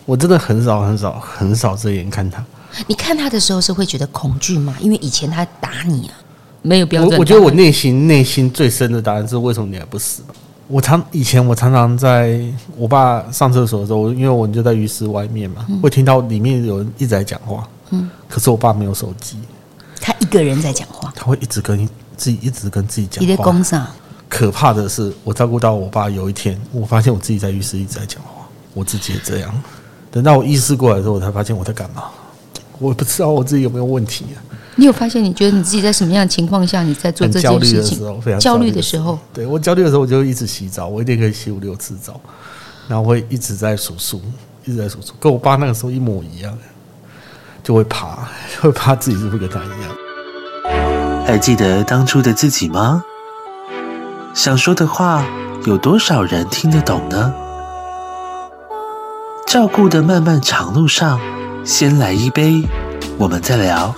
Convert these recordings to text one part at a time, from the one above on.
我真的很少遮眼看他。 你看他的时候是会觉得恐惧吗？因为以前他打你啊，没有标准答案。 我觉得我内心最深的答案是为什么你还不死？以前我常常在我爸上厕所的时候，因为我就在浴室外面嘛，会听到里面有人一直在讲话。可是我爸没有手机， 他一个人在讲话， 他会一直跟自己讲话。 你在公上。 可怕的是，我照顾到我爸，有一天我发现我自己在浴室一直在讲话，我自己也这样。等到我意识过来的时候，我才发现我在干嘛。我不知道我自己有没有问题啊。 你有发现你觉得你自己在什么样的情况下你在做这件事情？ 非常焦虑的时候。 对，我焦虑的时候我就一直洗澡，我一天可以洗5-6次澡，然后会一直在数数，跟我爸那个时候一模一样，就会怕自己是不是跟他一样。 还记得当初的自己吗？想说的话有多少人听得懂呢？照顾的漫漫长路上，先来一杯，我们再聊。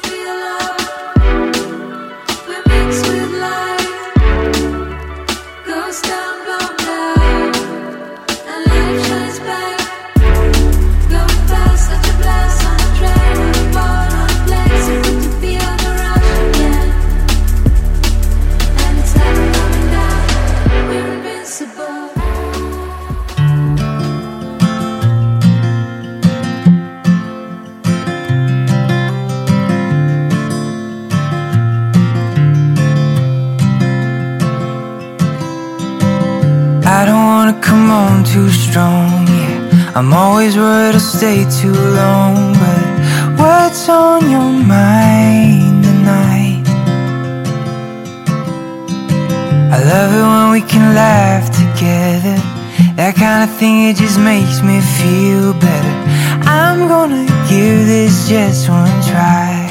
Too strong, yeah. I'm always worried I'll stay too long, but what's on your mind tonight? I love it when we can laugh together. That kind of thing, it just makes me feel better. I'm gonna give this just one try.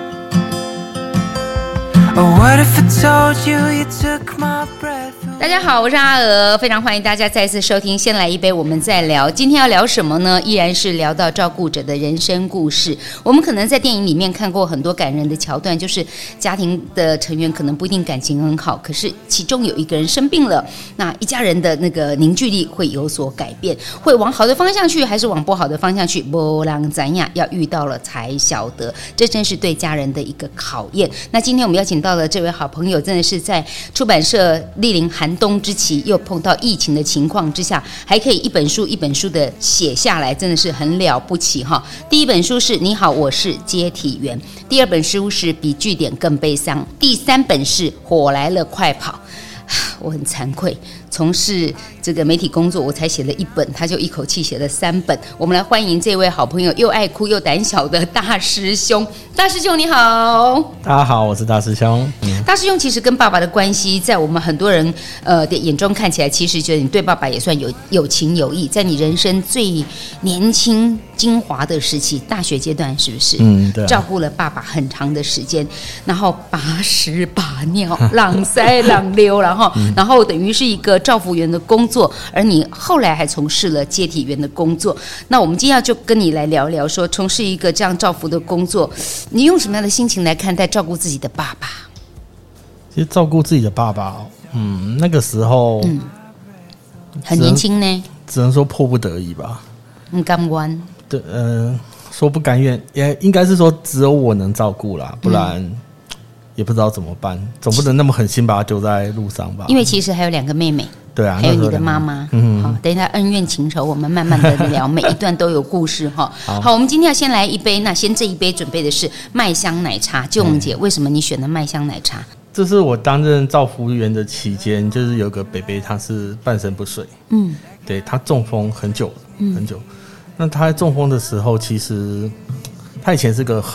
Oh, what if I told you you took my breath? 大家好，我是阿娥，非常欢迎大家再次收听先来一杯我们再聊。今天要聊什么呢？依然是聊到照顾者的人生故事。我们可能在电影里面看过很多感人的桥段，就是家庭的成员可能不一定感情很好，可是其中有一个人生病了，那一家人的那个凝聚力会有所改变，会往好的方向去还是往不好的方向去，没人知道，要遇到了才晓得，这真是对家人的一个考验。那今天我们邀请到的这位好朋友，真的是在出版社莅临寒冬之期，又碰到疫情的情况之下，还可以一本书一本书的写下来，真的是很了不起哈。第一本书是你好，我是接体员，第二本书是比据点更悲伤，第三本是火来了快跑。我很惭愧，从事这个媒体工作，我才写了1本，他就一口气写了3本。我们来欢迎这位好朋友，又爱哭又胆小的大师兄。大师兄你好。 大家好，我是大师兄。 大师兄其实跟爸爸的关系，在我们很多人的眼中看起来，其实觉得你对爸爸也算有情有义。在你人生最年轻精华的时期，大学阶段是不是？对、照顾了爸爸很长的时间，然后把屎把尿、朗塞朗溜，然后等于是一个照服员的工作，而你后来还从事了接体员的工作。那我们今天就跟你来聊聊说，从事一个这样照服的工作，你用什么样的心情来看待照顾自己的爸爸？ 其实照顾自己的爸爸，那个时候， 很年轻呢， 只能说迫不得已吧。 很甘愿。 对，说不甘愿，也应该是说只有我能照顾啦，不然也不知道怎么办，总不能那么狠心把他丢在路上吧？ 因为其实还有2个妹妹。 对啊， 还有你的妈妈。好，等一下恩怨情仇我们慢慢的聊，每一段都有故事哈。好，我们今天要先来一杯，那先这一杯准备的是麦香奶茶。救萌姐，为什么你选了麦香奶茶？ 这是我担任照服员的期间，就是有个伯伯他是半身不遂，对，他中风很久很久。那他在中风的时候，其实他以前是个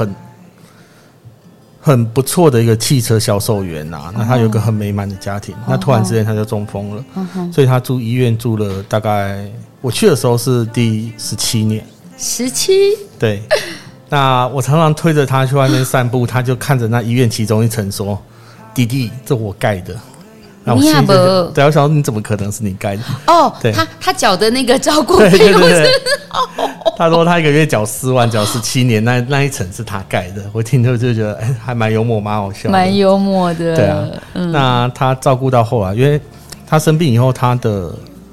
很不错的一个汽车销售员啊，那他有一个很美满的家庭，那突然之间他就中风了，所以他住医院住了大概，我去的时候是第17年。17？对。那我常常推着他去外面散步，他就看着那医院其中一层说：“弟弟，这我盖的。”那我心里就对，我想说你怎么可能是你盖的？哦， 对，他缴的那个照顾费用是。 他说他1个月缴4万，缴17年，那一层是他盖的。我听着就觉得，还蛮幽默，蛮好笑的， 蛮幽默的。 对啊，那他照顾到后来，因为他生病以后，他的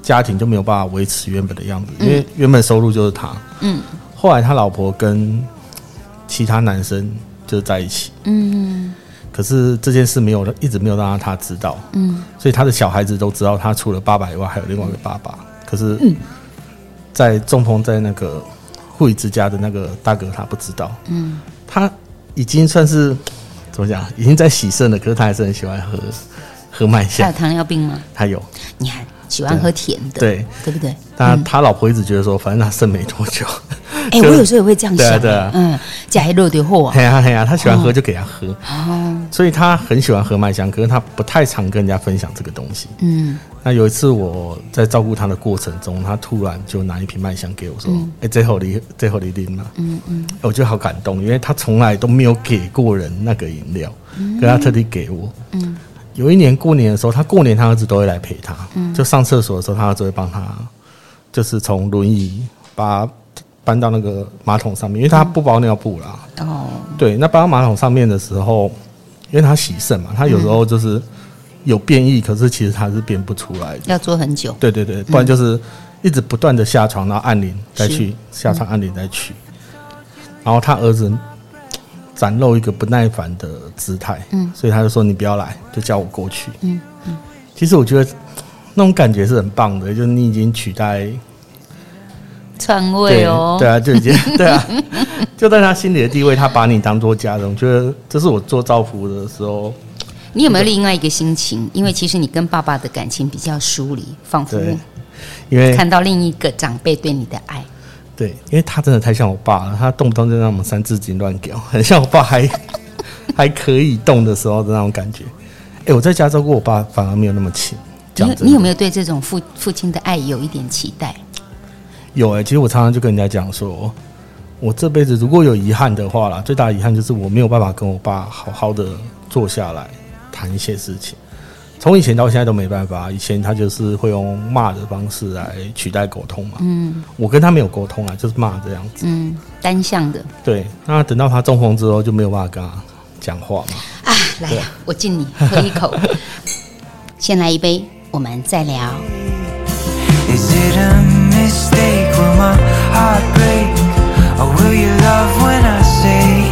家庭就没有办法维持原本的样子，因为原本收入就是他。后来他老婆跟其他男生就在一起。可是这件事一直没有让他知道。所以他的小孩子都知道他除了爸爸以外还有另外一个爸爸。可是，在中风在那个护理之家的那个大哥他不知道。他已经算是怎么讲，已经在洗肾了，可是他还是很喜欢喝麦香。 他有糖尿病吗？ 他有。 你还喜欢喝甜的， 对不对？ 他老婆一直觉得说，反正他剩没多久。 我有时候也会这样想。 对啊， 加一热的货。 嘿呀，他喜欢喝就给他喝。所以他很喜欢喝麦香，可是他不太常跟人家分享这个东西。那有一次我在照顾他的过程中，他突然就拿一瓶麦香给我说：“最后你拎嘛。”我觉得好感动，因为他从来都没有给过人那个饮料，可是他特地给我。有一年过年的时候，他过年他儿子都会来陪他，就上厕所的时候，他儿子会帮他，就是从轮椅把他搬到那个马桶上面，因为他不包尿布啦。对，那搬到马桶上面的时候，因为他洗肾嘛，他有时候就是有变异，可是其实他是变不出来的， 要做很久。 对，不然就是一直不断的下床，然后按铃再去下床，按铃再去，然后他儿子展露一个不耐烦的姿态，所以他就说你不要来，就叫我过去。其实我觉得那种感觉是很棒的，就是你已经取代篡位哦。 对啊，就已经对啊，就在他心里的地位，他把你当作家人。我觉得这是我做照服的时候。 你有没有另外一个心情？因为其实你跟爸爸的感情比较疏离，仿佛因为看到另一个长辈对你的爱。 对，因为他真的太像我爸了，他动不动就让我们三字经乱搞，很像我爸还可以动的时候的那种感觉。我在家照顾我爸，反而没有那么亲。 你有没有对这种父亲的爱有一点期待？ 有其实我常常就跟人家讲说，我这辈子如果有遗憾的话啦，最大的遗憾就是我没有办法跟我爸好好的坐下来谈一些事情。从以前到现在都没办法，以前他就是会用骂的方式来取代沟通嘛。我跟他没有沟通啊，就是骂这样子。 单向的。对， 那等到他中风之后就没有办法跟他讲话嘛。 来呀，我敬你，喝一口。先来一杯，我们再聊。Is it a mistake? Will my heart break? Or will you love when I say?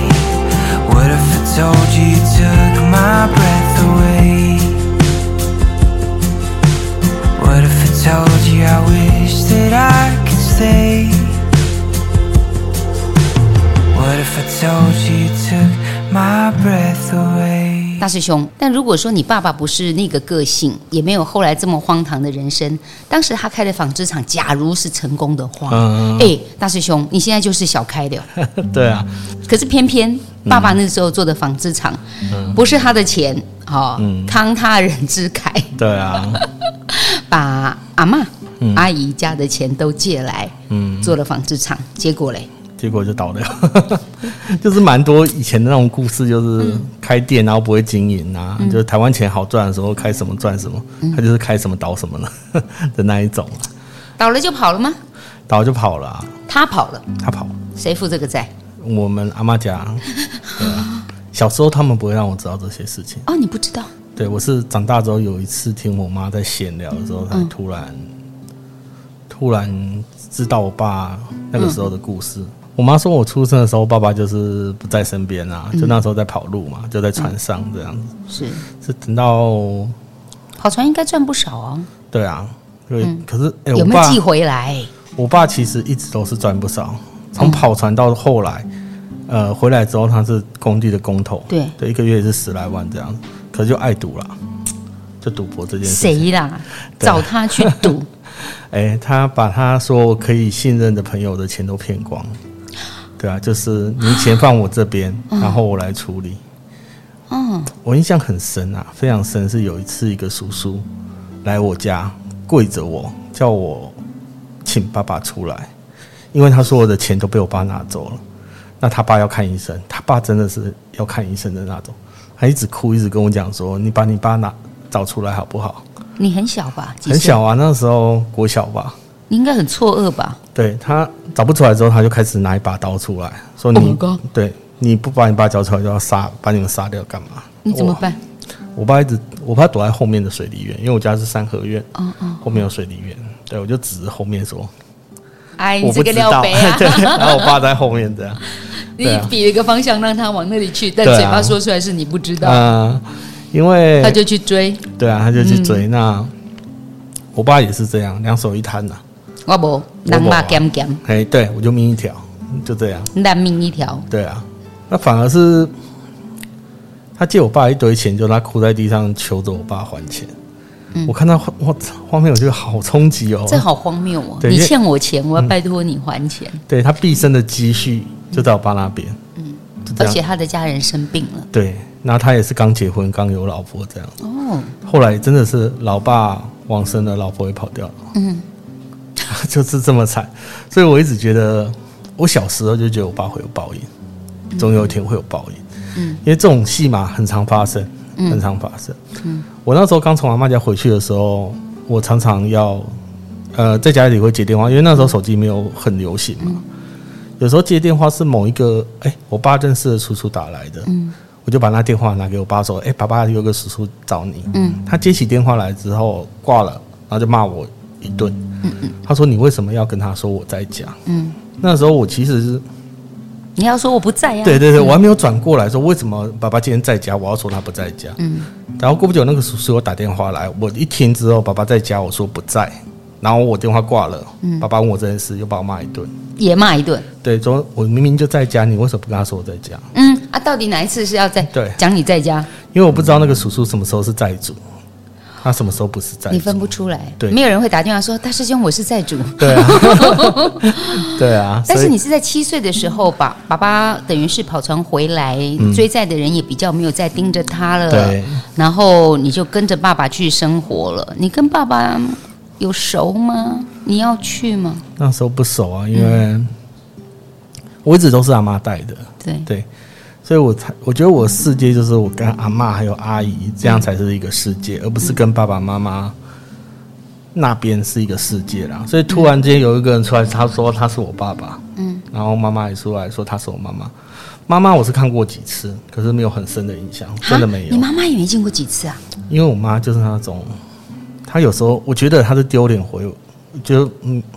What if I told you you took my breath away? What if I told you I wish that I could stay? What if I told you you took my breath away?大师兄，但如果说你爸爸不是那个个性，也没有后来这么荒唐的人生，当时他开的纺织厂，假如是成功的话，大师兄，你现在就是小开的。 对啊。 可是偏偏爸爸那时候做的纺织厂，不是他的钱，慷他人之慨。 对啊。 把阿嬷、阿姨家的钱都借来，做了纺织厂，结果嘞？ 结果就倒了。就是蛮多以前的那种故事，就是开店然后不会经营啊，就是台湾钱好赚的时候开什么赚什么，他就是开什么倒什么了的那一种。 倒了就跑了吗？ 倒了就跑了。 他跑了。 他跑。 谁负这个债？ 我们阿嬷家。对啊。小时候他们不会让我知道这些事情。 你不知道？ 对，我是长大之后有一次听我妈在闲聊的时候，才突然知道我爸那个时候的故事。我妈说我出生的时候，爸爸就是不在身边啊，就那时候在跑路嘛，就在船上这样子。是等到跑船应该赚不少啊。 对啊，可是有没有寄回来？ 我爸其实一直都是赚不少，从跑船到后来，回来之后他是工地的工头，对，一个月也是10来万这样，可是就爱赌啦，就赌博这件事情。 谁啦？找他去赌？ 他把他说可以信任的朋友的钱都骗光。对啊，就是你钱放我这边，然后我来处理。我印象很深啊，非常深。是有一次一个叔叔来我家跪着我，叫我请爸爸出来，因为他所有的钱都被我爸拿走了。那他爸要看医生，他爸真的是要看医生的那种，他一直哭，一直跟我讲说：“你把你爸找出来好不好？”你很小吧？ 很小啊，那时候国小吧。 你应该很错愕吧？ 对，他找不出来之后，他就开始拿一把刀出来，说你、对，你不把你爸交出来，就要把你们杀掉，干嘛？ 你怎么办？ 我爸躲在后面的水梨园，因为我家是三合院，后面有水梨园。 对，我就指着后面说：“ 哎，你这个料杯啊！” 对，然后我爸在后面这样。 你比了一个方向让他往那里去，但嘴巴说出来是你不知道。 因为他就去追。 对啊，他就去追。那我爸也是这样，两手一摊呐。 我不，人骂咸咸。 哎，对，我就命一条，就这样。 烂命一条。 对啊，那反而是他借我爸一堆钱，就他哭在地上求着我爸还钱。我看到画面，我觉得好冲击哦， 这好荒谬哦！你欠我钱，我要拜托你还钱。 对，他毕生的积蓄就在我爸那边， 而且他的家人生病了。 对，然后他也是刚结婚，刚有老婆这样。哦，后来真的是老爸往生了，老婆也跑掉了。就是这么惨，所以我一直觉得，我小时候就觉得我爸会有报应，总有一天会有报应。因为这种戏码很常发生。很常发生。我那时候刚从阿嬷家回去的时候，我常常要在家里会接电话，因为那时候手机没有很流行嘛。有时候接电话是某一个我爸认识的叔叔打来的，我就把那电话拿给我爸说：“爸爸有个叔叔找你。”他接起电话来之后挂了，然后就骂我一顿。他说：“你为什么要跟他说我在家？”那时候我其实是。 你要说我不在呀？ 对对对，我还没有转过来说为什么爸爸今天在家，我要说他不在家。然后过不久那个叔叔我打电话来，我一听之后爸爸在家，我说不在，然后我电话挂了，爸爸问我这件事，又把我骂一顿， 也骂一顿。 对，说我明明就在家，你为什么不跟他说我在家？ 到底哪一次是要在对讲你在家？ 因为我不知道那个叔叔什么时候是债主。他什么时候不是债主？ 你分不出来， 对， 没有人会打电话说大师兄我是债主。 对啊，对啊。 但是你是在7岁的时候，爸爸等于是跑船回来，追债的人也比较没有再盯着他了。 对， 然后你就跟着爸爸去生活了。你跟爸爸有熟吗？你要去吗？ 那时候不熟啊，因为我一直都是阿妈带的。对。所以我觉得我的世界就是我跟阿嬷还有阿姨这样才是一个世界，而不是跟爸爸妈妈那边是一个世界啦。所以突然间有一个人出来，他说他是我爸爸，然后妈妈也出来说他是我妈妈。妈妈我是看过几次，可是没有很深的印象，真的没有。 你妈妈也没见过几次啊？ 因为我妈就是那种，她有时候我觉得她是丢脸回，就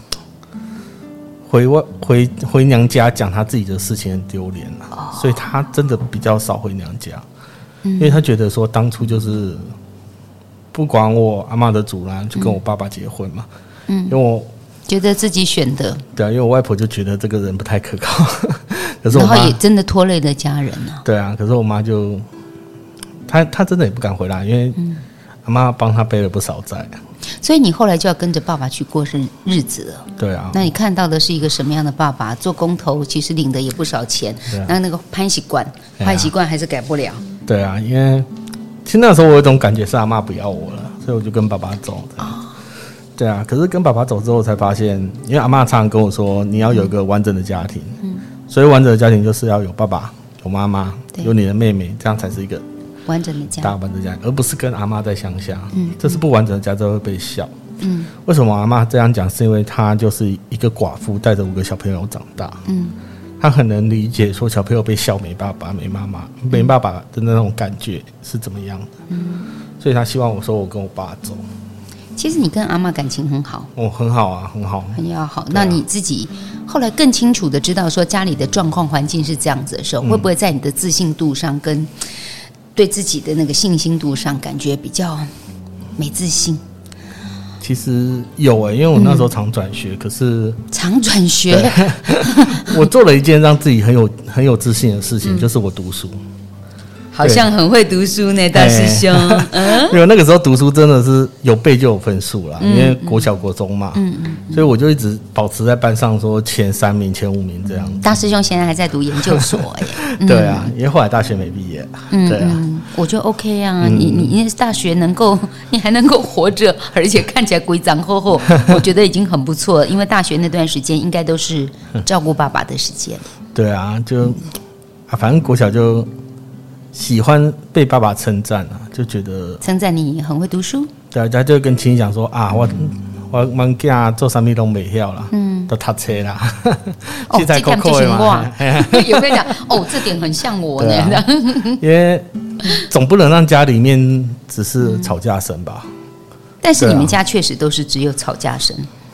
回娘家讲他自己的事情很丢脸啊，所以他真的比较少回娘家，因为他觉得说当初就是不管我阿嬷的阻拦，就跟我爸爸结婚嘛，因为我觉得自己选的， 对啊，因为我外婆就觉得这个人不太可靠，可是我妈然后也真的拖累了家人啊， 对啊，可是我妈就她真的也不敢回来，因为阿嬷帮她背了不少债。 所以你后来就要跟着爸爸去过日子了。 对啊。 那你看到的是一个什么样的爸爸？做工头其实领的也不少钱，那个坏习惯还是改不了。 对啊，因为其实那时候我有一种感觉是阿嬷不要我了，所以我就跟爸爸走。对啊，可是跟爸爸走之后才发现，因为阿嬷常常跟我说，你要有一个完整的家庭。所以完整的家庭就是要有爸爸、有妈妈、有你的妹妹，这样才是一个完整的家， 大完整的家，而不是跟阿嬷在乡下。这是不完整的家，就会被笑。为什么阿嬷这样讲？是因为她就是一个寡妇，带着5个小朋友长大。她很能理解说小朋友被笑没爸爸、没妈妈、没爸爸的那种感觉是怎么样的。所以她希望我说我跟我爸走。 其实你跟阿嬷感情很好， 很好啊，很好， 很要好。那你自己后来更清楚的知道说家里的状况环境是这样子的时候，会不会在你的自信度上跟对自己的那个信心度上感觉比较没自信？ 其实有因为我那时候常转学，可是常转学， 我做了一件让自己很有自信的事情，就是我读书。 好像很会读书呢，大师兄。 因为那个时候读书真的是有背就有分数啦，因为国小国中嘛，所以我就一直保持在班上说前3名、前5名这样。 大师兄现在还在读研究所对啊，因为后来大学没毕业。对啊， 我觉得 OK 啊，你大学你还能够活着，而且看起来规长厚厚，我觉得已经很不错了。因为大学那段时间应该都是照顾爸爸的时间。 对啊，反正国小就喜欢被爸爸称赞啊，就觉得称赞你很会读书。 对啊，他就跟亲戚讲说啊，我囝做啥物都袂晓啦，都读册啦。 这点就是我，有没有讲？这点很像我呢。 因为总不能让家里面只是吵架声吧？ 但是你们家确实都是只有吵架声。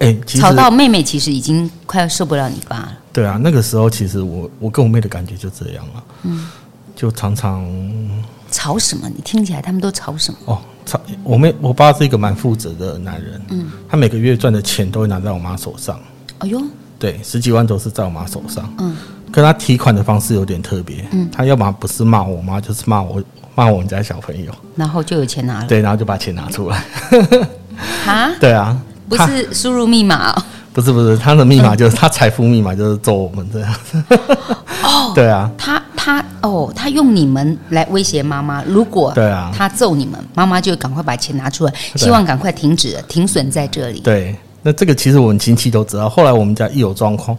吵到妹妹其实已经快要受不了你爸了。 对啊，那个时候其实我跟我妹的感觉就这样了，就常常吵什么？你听起来他们都吵什么？ 我爸是一个蛮负责的男人，他每个月赚的钱都会拿在我妈手上。 哎呦， 对，10几万都是在我妈手上。可他提款的方式有点特别，他要么不是骂我妈，就是骂我们家小朋友， 然后就有钱拿了。 对，然后就把钱拿出来。 哈？ 对啊， 不是输入密码哦。 不是，他的密码就是他财富密码就是揍我们这样子。对啊， 他用你们来威胁妈妈，如果他揍你们，妈妈就赶快把钱拿出来，希望赶快停止停损在这里。 对，那这个其实我们亲戚都知道。后来我们家一有状况，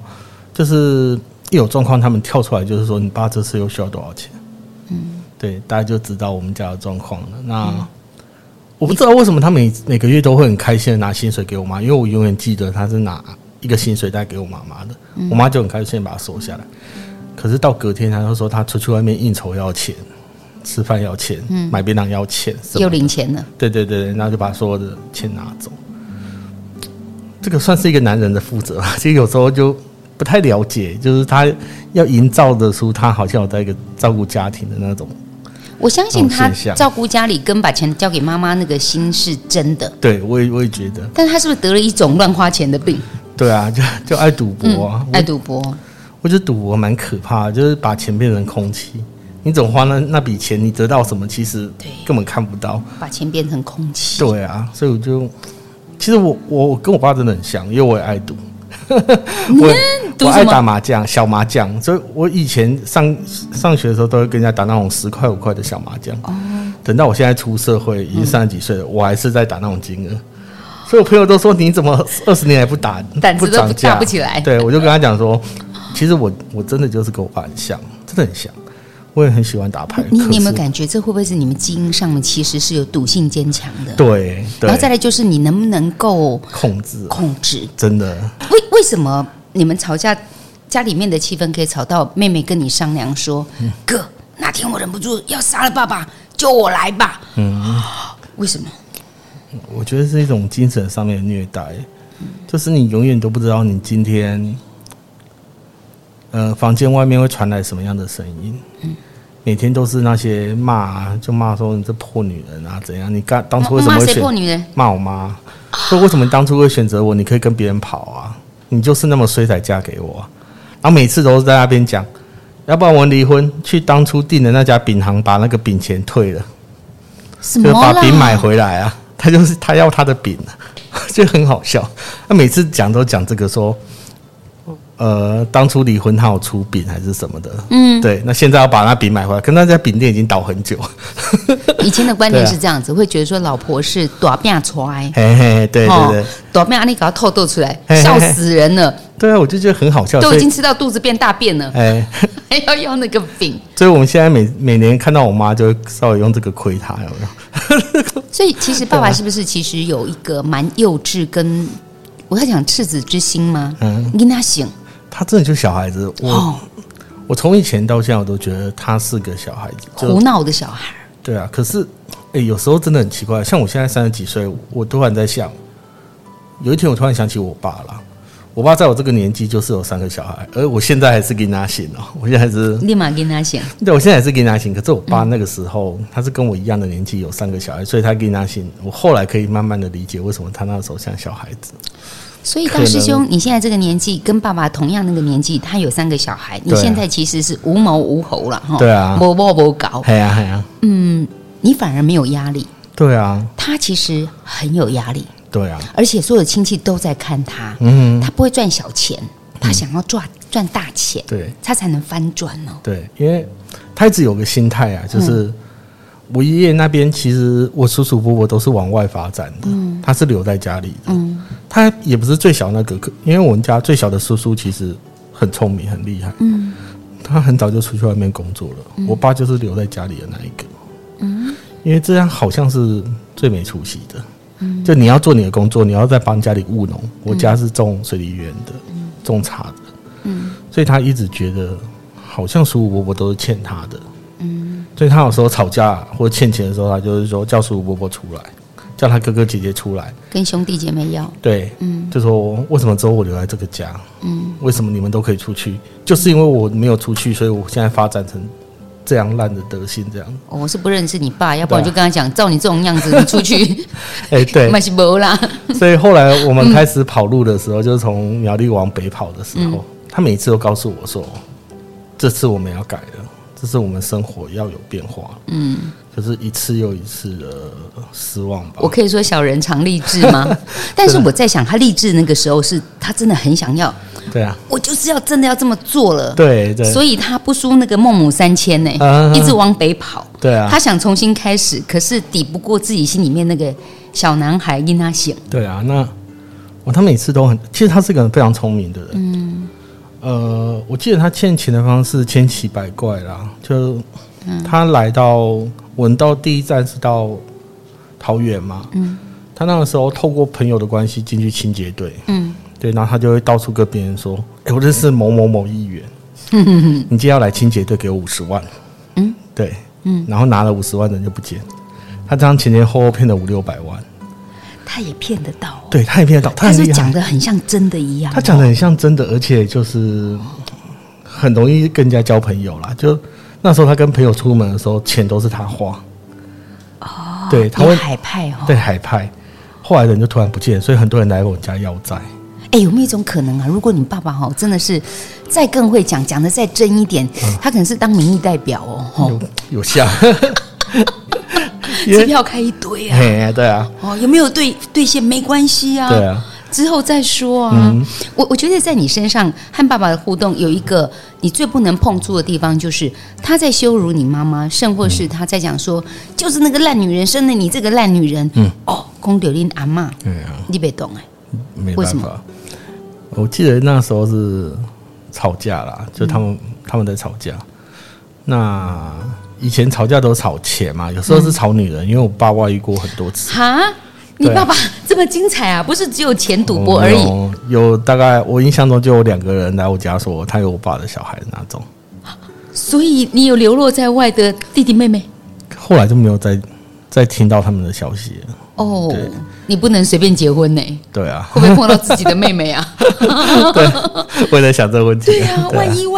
他们跳出来就是说你爸这次又需要多少钱？对，大家就知道我们家的状况了。那我不知道为什么他每个月都会很开心的拿薪水给我妈，因为我永远记得他是拿一个薪水袋给我妈妈的，我妈就很开心把它收下来。可是到隔天他就说他出去外面应酬要钱，吃饭要钱，买便当要钱， 又领钱了。 对，然后就把所有的钱拿走。这个算是一个男人的负责，其实有时候就不太了解，就是他要营造的出他好像有在一个照顾家庭的那种。 我相信他照顾家里跟把钱交给妈妈那个心是真的。 对，我也觉得。 但他是不是得了一种乱花钱的病？ 对啊，就爱赌博啊， 爱赌博。 我觉得赌博蛮可怕的，就是把钱变成空气。你总花那笔钱，你得到什么其实根本看不到。把钱变成空气。 对啊，所以其实我跟我爸真的很像，因为我也爱赌。我爱打麻将，小麻将，所以我以前上学的时候都会跟人家打那种10块5块的小麻将。等到我现在出社会，已经30几岁了，我还是在打那种金额。所以我朋友都说你怎么20年还不打， 胆子都打不起来。 对，我就跟他讲说，其实我真的就是跟我爸很像，真的很像。我也很喜欢打牌。 你有没有感觉这会不会是你们基因上面其实是有赌性坚强的？ 对。 然后再来就是你能不能够控制？真的。 为什么你们吵架，家里面的气氛可以吵到妹妹跟你商量说，哥，哪天我忍不住要杀了爸爸，就我来吧。为什么？ 我觉得是一种精神上面的虐待，就是你永远都不知道你今天。房间外面会传来什么样的声音？每天都是那些骂，就骂说你这破女人啊，怎样？你当初为什么会选骂谁破女人？ 骂我妈。说为什么你当初会选择我？你可以跟别人跑啊，你就是那么衰才嫁给我。然后每次都是在那边讲，要不然我们离婚，去当初订的那家饼行把那个饼钱退了，就把饼买回来啊。他要他的饼，就很好笑。他每次讲都讲这个说。当初离婚他有出饼还是什么的，对，那现在要把那饼买回来，可那家饼店已经倒很久。 以前的观念是这样子，会觉得说老婆是大饼出来， 对， 大饼你给他透露出来，笑死人了。 对啊，我就觉得很好笑， 都已经吃到肚子变大便了，还要用那个饼。 所以我们现在每年看到我妈，就会稍微用这个亏她，有没有？ 所以其实爸爸是不是其实有一个蛮幼稚跟我在讲赤子之心吗？你跟他想。 他真的就是小孩子，我从以前到现在我都觉得他是个小孩子， 胡闹的小孩。 对啊，可是有时候真的很奇怪，像我现在30几岁，我突然在想，有一天我突然想起我爸了。我爸在我这个年纪就是有3个小孩，而我现在还是跟他姓哦，我现在还是立马跟他姓。 对，我现在还是跟他姓，可是我爸那个时候他是跟我一样的年纪，有3个小孩，所以他跟他姓。我后来可以慢慢的理解为什么他那时候像小孩子。 所以大师兄，你现在这个年纪跟爸爸同样那个年纪，他有3个小孩，你现在其实是无毛无猴了哈。 对啊， 无搞。 对啊。 你反而没有压力。 对啊， 他其实很有压力。 对啊， 而且所有的亲戚都在看他，他不会赚小钱，他想要赚大钱， 对， 他才能翻转哦。 对，因为他一直有个心态啊，就是我爷爷那边其实我叔叔伯伯都是往外发展的，他是留在家里的。他也不是最小那个，因为我们家最小的叔叔其实很聪明很厉害，他很早就出去外面工作了。我爸就是留在家里的那一个，因为这样好像是最没出息的。就你要做你的工作，你要在帮家里务农。我家是种水梨园的，种茶的，所以他一直觉得好像叔叔伯伯都是欠他的，所以他有时候吵架或欠钱的时候，他就是说叫叔叔伯伯出来， 叫他哥哥姐姐出来， 跟兄弟姐妹要。 对，就说为什么只有我留在这个家？为什么你们都可以出去？就是因为我没有出去，所以我现在发展成这样烂的德性，这样。 我是不认识你爸，要不然就跟他讲，照你这种样子，你出去， 对， 那是没啦。 所以后来我们开始跑路的时候，就是从苗栗往北跑的时候，他每次都告诉我说，这次我们要改了，这次我们生活要有变化。可是一次又一次的失望吧。 我可以说小人常立志吗？但是我在想，他立志那个时候是他真的很想要。 对啊， 我就是要真的要这么做了。 对， 所以他不输那个孟母3000呢，一直往北跑。 对啊， 他想重新开始，可是抵不过自己心里面那个小男孩跟他想。 对啊，那他每次都很，其实他是个非常聪明的人。我记得他欠钱的方式千奇百怪啦，就他来到我们到第一站是到桃园嘛，他那个时候透过朋友的关系进去清洁队，对，然后他就会到处跟别人说，我认识某某某议员，你今天要来清洁队给我50万，对，然后拿了50万人就不见，他这样前后骗了500-600万。 他也骗得到。 对，他也骗得到， 他是讲得很像真的一样。 他讲得很像真的，而且就是很容易跟人家交朋友啦。就那时候他跟朋友出门的时候，钱都是他花。对，他会海派对，海派。后来人就突然不见，所以很多人来我家要债。 有没有一种可能啊？如果你爸爸真的是再更会讲，讲得再真一点，他可能是当民意代表有像。 支票开一堆啊， 对啊， 有没有兑现没关系啊， 对啊， 之后再说啊。我觉得在你身上和爸爸的互动有一个你最不能碰触的地方，就是他在羞辱你妈妈，甚或是他在讲说，就是那个烂女人生了你这个烂女人。公丢你阿嬷，你别懂没办法。我记得那时候是吵架啦，就他们在吵架。那以前吵架都吵钱嘛，有时候是吵女人，因为我爸外遇过很多次。 你爸爸这么精彩啊？不是只有钱赌博而已。 有大概我印象中就有2个人来我家说他有我爸的小孩的那种。 所以你有流落在外的弟弟妹妹？ 后来就没有再听到他们的消息了。 你不能随便结婚呢。 对啊， 会不会碰到自己的妹妹啊？ 对，我也在想这个问题。 对啊，万一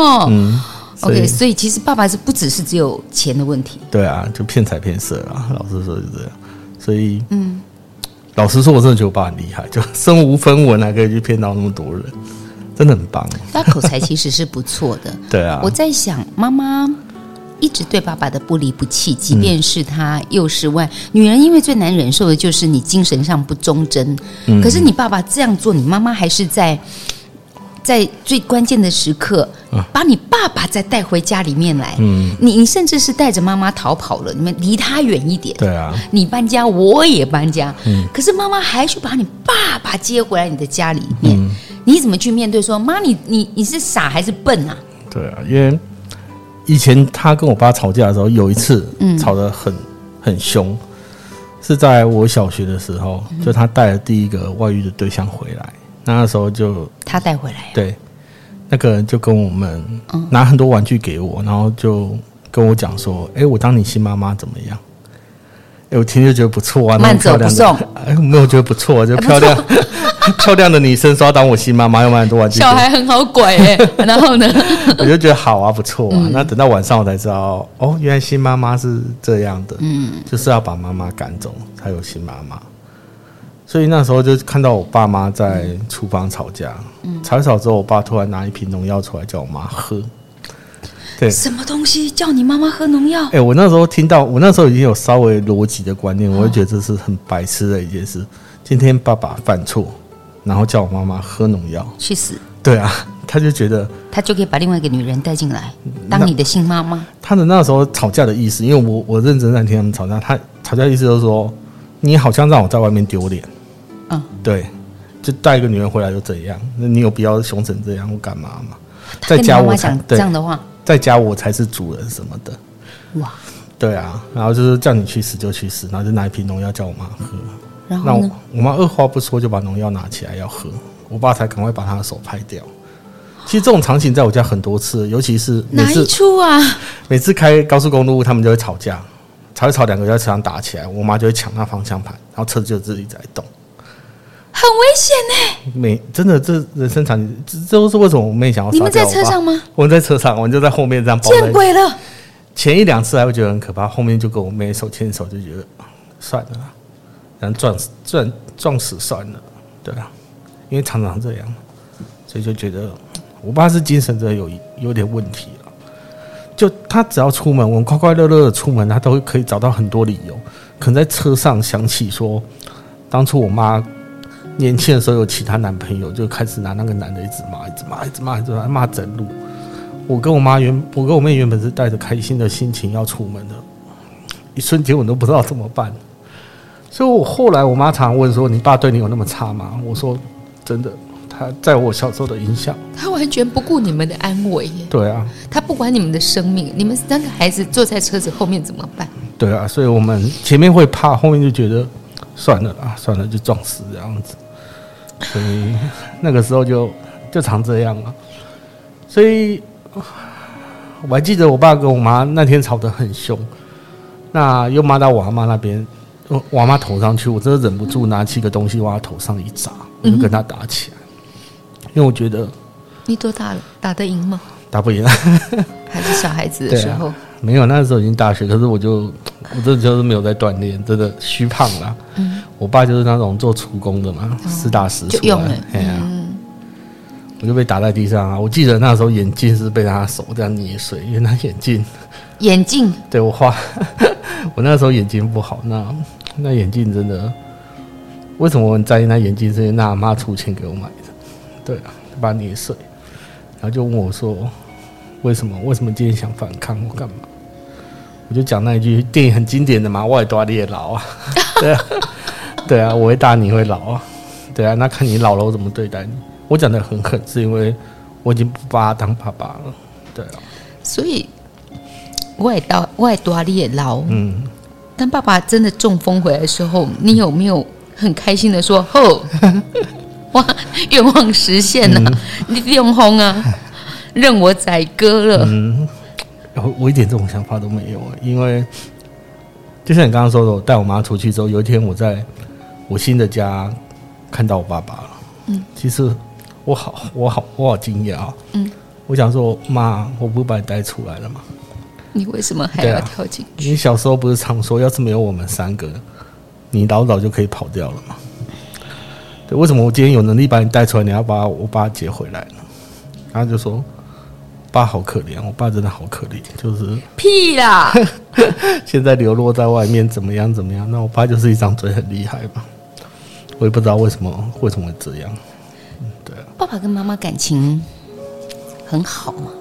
OK， 所以其实爸爸是不只是只有钱的问题。对啊，就骗财骗色啊，老实说就这样。所以老实说，我真的觉得我爸很厉害，就身无分文还可以去骗到那么多人，真的很棒。 他口才其实是不错的。 对啊， 我在想，妈妈一直对爸爸的不离不弃，即便是他幼时外，女人因为最难忍受的就是你精神上不忠贞。可是你爸爸这样做，你妈妈还是在最关键的时刻，把你爸爸再带回家里面来。你甚至是带着妈妈逃跑了，你们离他远一点。 对啊， 你搬家，我也搬家。可是妈妈还去把你爸爸接回来你的家里面。你怎么去面对说，妈，你是傻还是笨啊？ 对啊，因为以前他跟我爸吵架的时候，有一次吵得很凶，是在我小学的时候，就他带了第一个外遇的对象回来。那时候就他带回来， 对，那个人就跟我们拿很多玩具给我，然后就跟我讲说：“我当你新妈妈怎么样？”我听就觉得不错啊， 慢走不送。 没有觉得不错，就漂亮漂亮的女生说要当我新妈妈，要买很多玩具。 小孩很好拐然后呢， 我就觉得好啊，不错啊。那等到晚上我才知道，原来新妈妈是这样的，就是要把妈妈赶走才有新妈妈。所以那时候就看到我爸妈在厨房吵架，吵一吵之后，我爸突然拿一瓶农药出来叫我妈喝。对， 什么东西叫你妈妈喝农药？ 我那时候听到，我那时候已经有稍微逻辑的观念，我会觉得这是很白痴的一件事。今天爸爸犯错，然后叫我妈妈喝农药， 去死！ 对啊，他就觉得他就可以把另外一个女人带进来当你的新妈妈。 他的那时候吵架的意思，因为我认真在听他们吵架，他吵架的意思就是说，你好像让我在外面丢脸。对，就带一个女人回来就怎样？那你有必要凶成这样？我干嘛嘛？在家我才讲这样的话， 在家我才是主人什么的。 哇， 对啊，然后就是叫你去死就去死，然后就拿一瓶农药叫我妈喝。 然后呢， 我妈二话不说就把农药拿起来要喝，我爸才赶快把他的手拍掉。其实这种场景在我家很多次，尤其是哪一出啊？ 每次开高速公路，他们就会吵吵一吵，两个在车上打起来，我妈就会抢那方向盘，然后车子就自己在动， 很危险呢。真的，这人生常情，这都是为什么我妹想要杀掉我爸。 你们在车上吗？ 我们在车上，我们就在后面这样抱。 见鬼了！ 前1、2次还会觉得很可怕，后面就跟我妹手牵手，就觉得算了，然后撞死算了，对啊，因为常常这样，所以就觉得我爸是精神真的有点问题了。就他只要出门，我们快快乐乐的出门，他都可以找到很多理由。可能在车上想起说，当初我妈年轻的时候有其他男朋友，就开始拿那个男的一直骂整路。我跟我妹原本是带着开心的心情要出门的，一瞬间我都不知道怎么办。所以我后来我妈常常问说：“你爸对你有那么差吗？”我说：“真的。”他在我小时候的影响， 他完全不顾你们的安危耶。 对啊， 他不管你们的生命，你们3个孩子坐在车子后面怎么办？ 对啊，所以我们前面会怕，后面就觉得算了啦，算了就撞死这样子。所以那个时候就常这样啊。所以我还记得我爸跟我妈那天吵得很凶，那又骂到我阿妈那边，我阿妈头上去，我真的忍不住拿起一个东西往她头上一砸，我就跟她打起来。因为我觉得你多大了？打得赢吗？ 打不赢， 还是小孩子的时候？ 没有，那时候已经大学，可是我真的就是没有在锻炼，真的虚胖啦。我爸就是那种做厨工的嘛，实打实出来，就用了。我就被打在地上啊！我记得那时候眼镜是被他手这样捏碎，因为那眼镜对我我那时候眼睛不好，那眼镜真的，为什么我很在意那眼镜？是因为那阿妈出钱给我买的。对啊，就把它捏碎，然后就问我说：“为什么今天想反抗？我干嘛？”我就讲那一句电影很经典的嘛，“我会打你也老啊。”对啊，我会打你会老啊。对啊，那看你老了我怎么对待你？我讲的很狠，是因为我已经不把他当爸爸了。对啊，所以我会打你也老。但爸爸真的中风回来的时候，你有没有很开心的说：“吼？”哇，愿望实现了！你用轰啊，任我宰割了。 我一点这种想法都没有，因为就像你刚刚说的，我带我妈出去之后，有一天我在我新的家看到我爸爸了。其实我好惊讶啊。我想说，妈，我不是把你带出来了吗？ 你为什么还要跳进去？ 你小时候不是常说，要是没有我们3个，你老早就可以跑掉了吗？对，为什么我今天有能力把你带出来，你要把我爸接回来呢？然后就说，爸好可怜，我爸真的好可怜，就是屁啦！ 现在流落在外面，怎么样？那我爸就是一张嘴很厉害嘛，我也不知道为什么会这样。对啊， 爸爸跟妈妈感情很好吗？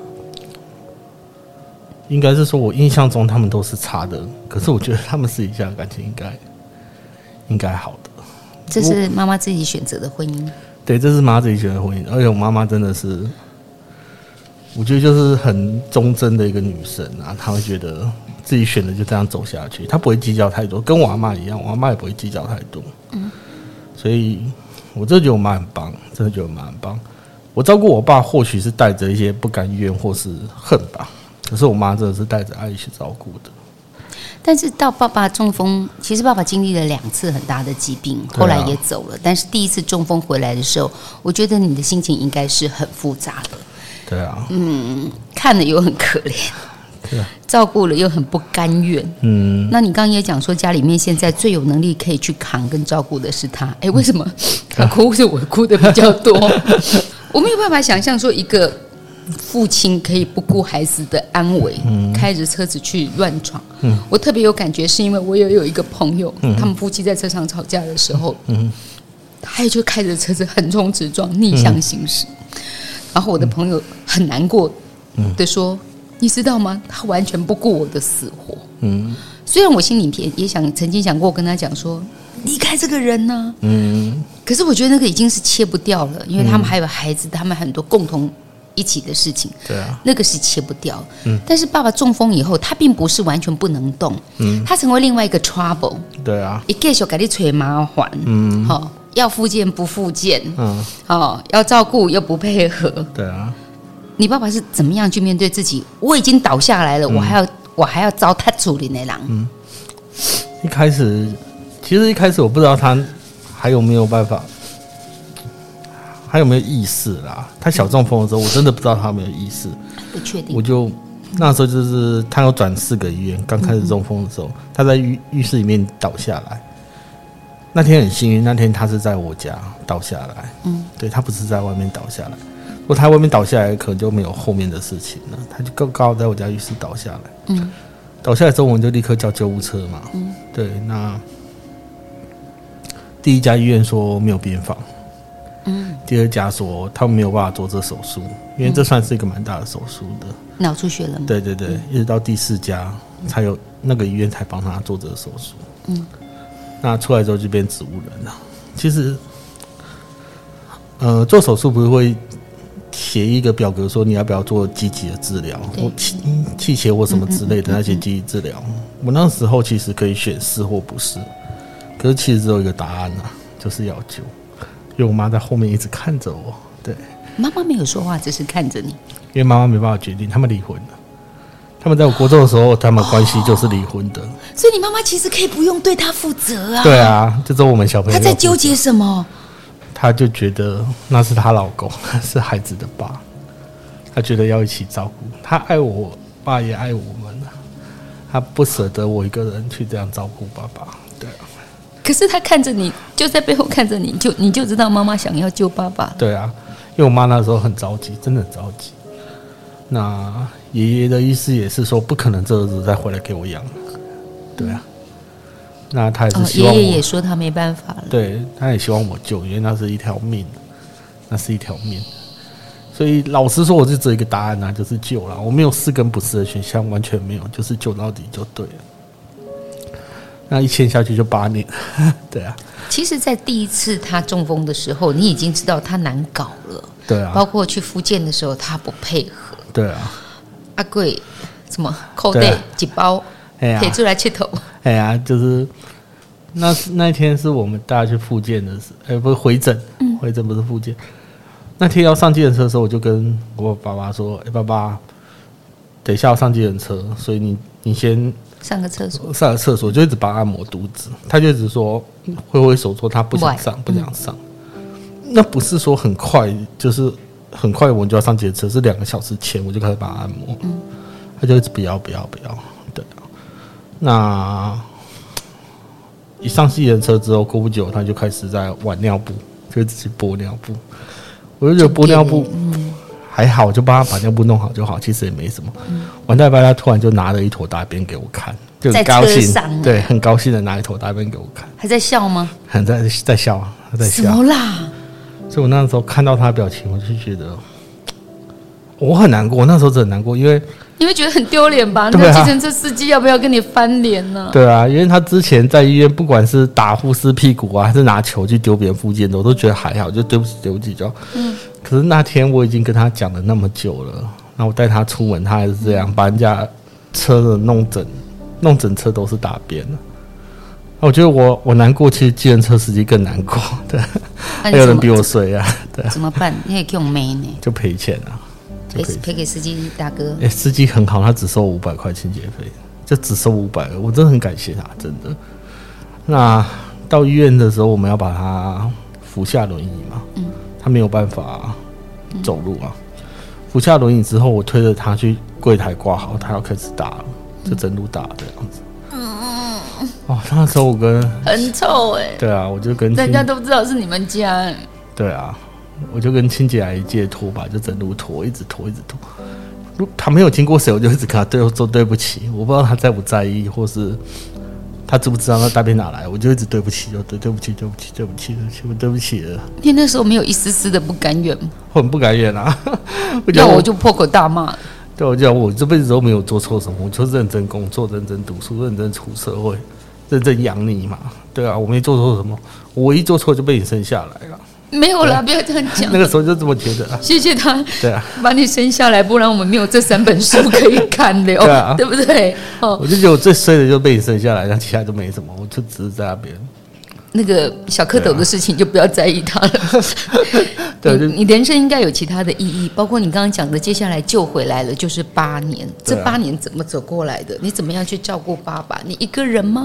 应该是说，我印象中他们都是差的，可是我觉得他们私底下感情应该好的。 这是妈妈自己选择的婚姻。 对，这是妈自己选择的婚姻，而且我妈妈真的是，我觉得就是很忠贞的一个女生啊。她会觉得自己选的就这样走下去，她不会计较太多，跟我阿嬷一样，我阿嬷也不会计较太多。所以我真的觉得我妈很棒，真的觉得我妈很棒。我照顾我爸，或许是带着一些不甘愿或是恨吧，可是我妈真的是带着爱去照顾的。 但是到爸爸中风，其实爸爸经历了2次很大的疾病，后来也走了。但是第1次中风回来的时候，我觉得你的心情应该是很复杂的。 对啊， 看了又很可怜，照顾了又很不甘愿。那你刚刚也讲说，家里面现在最有能力可以去扛跟照顾的是他。为什么他哭是我哭的比较多？我没有办法想象说一个父亲可以不顾孩子的安危，开着车子去乱闯。我特别有感觉，是因为我也有一个朋友，他们夫妻在车上吵架的时候，他也就开着车子横冲直撞，逆向行驶。然后我的朋友很难过的说：“你知道吗？他完全不顾我的死活。”虽然我心里也曾经想过跟他讲说：“离开这个人呢。”可是我觉得那个已经是切不掉了，因为他们还有孩子，他们很多共同一起的事情， 对啊， 那个是切不掉。但是爸爸中风以后，他并不是完全不能动，他成为另外一个 trouble。 对啊， 一继续给你吹麻烦，要复健不复健，要照顾又不配合。 对啊， 你爸爸是怎么样去面对自己？我已经倒下来了，我还要糟蹋处理那人。 其实一开始我不知道他还有没有办法，还有没有意识啦。他小中风的时候，我真的不知道他有没有意识， 不确定。 我就那时候就是他有转4个医院，刚开始中风的时候，他在浴室里面倒下来。那天很幸运，那天他是在我家倒下来，对，他不是在外面倒下来。如果他在外面倒下来，可能就没有后面的事情了。他就刚好在我家浴室倒下来，倒下来之后，我们就立刻叫救护车嘛，对，那第一家医院说没有病房，第二家说他们没有办法做这手术，因为这算是一个蛮大的手术的， 脑出血了吗？ 对对对，一直到第4家才有那个医院才帮他做这个手术，那出来之后就变植物人了。其实，做手术不是会写一个表格说你要不要做积极的治疗，或气血或什么之类的那些积极治疗。我那时候其实可以选是或不是，可是其实只有一个答案啊，就是要救。因为我妈在后面一直看着我，对， 妈妈没有说话，只是看着你。 因为妈妈没办法决定，他们离婚了。他们在我国中的时候，他们关系就是离婚的， 所以你妈妈其实可以不用对他负责啊。 对啊，就只有我们小朋友。 她在纠结什么？ 她就觉得那是她老公，是孩子的爸，她觉得要一起照顾。她爱我爸，也爱我们，她不舍得我一个人去这样照顾爸爸。对啊。 可是她看着你，就在背后看着你，你就知道妈妈想要救爸爸。 对啊，因为我妈那时候很着急，真的很着急。那爷爷的意思也是说，不可能这儿子再回来给我养，对啊。那他也是希望我， 爷爷也说他没办法了， 对，他也希望我救，因为那是一条命，那是一条命。所以老实说，我就只有一个答案啊，就是救了。我没有是跟不是的选项，完全没有，就是救到底就对了。那一签下去就8年，对啊。 其实，在第一次他中风的时候，你已经知道他难搞了， 对啊。 包括去复健的时候，他不配合， 对啊。 阿贵什么扣带几包，可以出来切头。 哎呀，就是那天是我们大家去复健的时，不是回诊，回诊不是复健。那天要上计程车的时候，我就跟我爸爸说：“爸爸，等一下要上计程车，所以你先上个厕所。” 上个厕所就一直帮他按摩肚子，他就一直说挥手说他不想上，不想上。那不是说很快，就是很快我们就要上计程车，是2个小时前我就开始帮他按摩，他就一直不要，对啊。那一上计程车之后，过不久他就开始在玩尿布，就自己拨尿布。我就觉得拨尿布还好，就帮他把尿布弄好就好，其实也没什么。玩到一半，他突然就拿了一坨大便给我看，就很高兴，对，很高兴的拿一坨大便给我看。 还在笑吗？ 很在笑啊，他在笑。 什么啦？ 所以我那时候看到他的表情，我就觉得我很难过。那时候真的很难过，因为你会觉得很丢脸吧？那个计程车司机要不要跟你翻脸呢？ 对啊，因为他之前在医院，不管是打护士屁股啊，还是拿球去丢别人附件的，我都觉得还好，就对不起就。可是那天我已经跟他讲了那么久了，那我带他出门，他还是这样把人家车的弄整车都是大便了。我觉得我难过，其实计程车司机更难过，对，还有人比我衰啊，对啊。 怎么办？你也给我没呢？ 就赔钱啊。 赔给司机大哥。 司机很好，他只收500块清洁费，就只收500，我真的很感谢他，真的。那到医院的时候，我们要把他扶下轮椅嘛，他没有办法走路啊。扶下轮椅之后，我推着他去柜台挂号，他要开始打了，就整路打这样子。那时候我跟很臭对啊，我就跟人家都知道是你们家对啊。我就跟清洁阿姨借拖把，就整路拖，一直拖。他没有经过谁，我就一直跟他说对不起。我不知道他在不在意，或是他知不知道那大便哪来，我就一直对不起，就对不起，我对不起了。 你那时候没有一丝丝的不甘愿吗？ 我很不甘愿啊！ 要我就破口大骂。 对，我讲我这辈子都没有做错什么，我就认真工作、认真读书、认真出社会、认真养你嘛。对啊，我没做错什么，我唯一做错就被你生下来了。 没有啦，不要这样讲。 那个时候就这么觉得啊。 谢谢他， 对啊， 把你生下来，不然我们没有这3本书可以看的对啊， 对不对？ 我就觉得我最衰的就被你生下来，那其他都没什么，我就只是在那边。 那个小蝌蚪的事情就不要在意它了。对，你人生应该有其他的意义，包括你刚刚讲的，接下来救回来了，就是8年。这8年怎么走过来的？你怎么样去照顾爸爸？你一个人吗？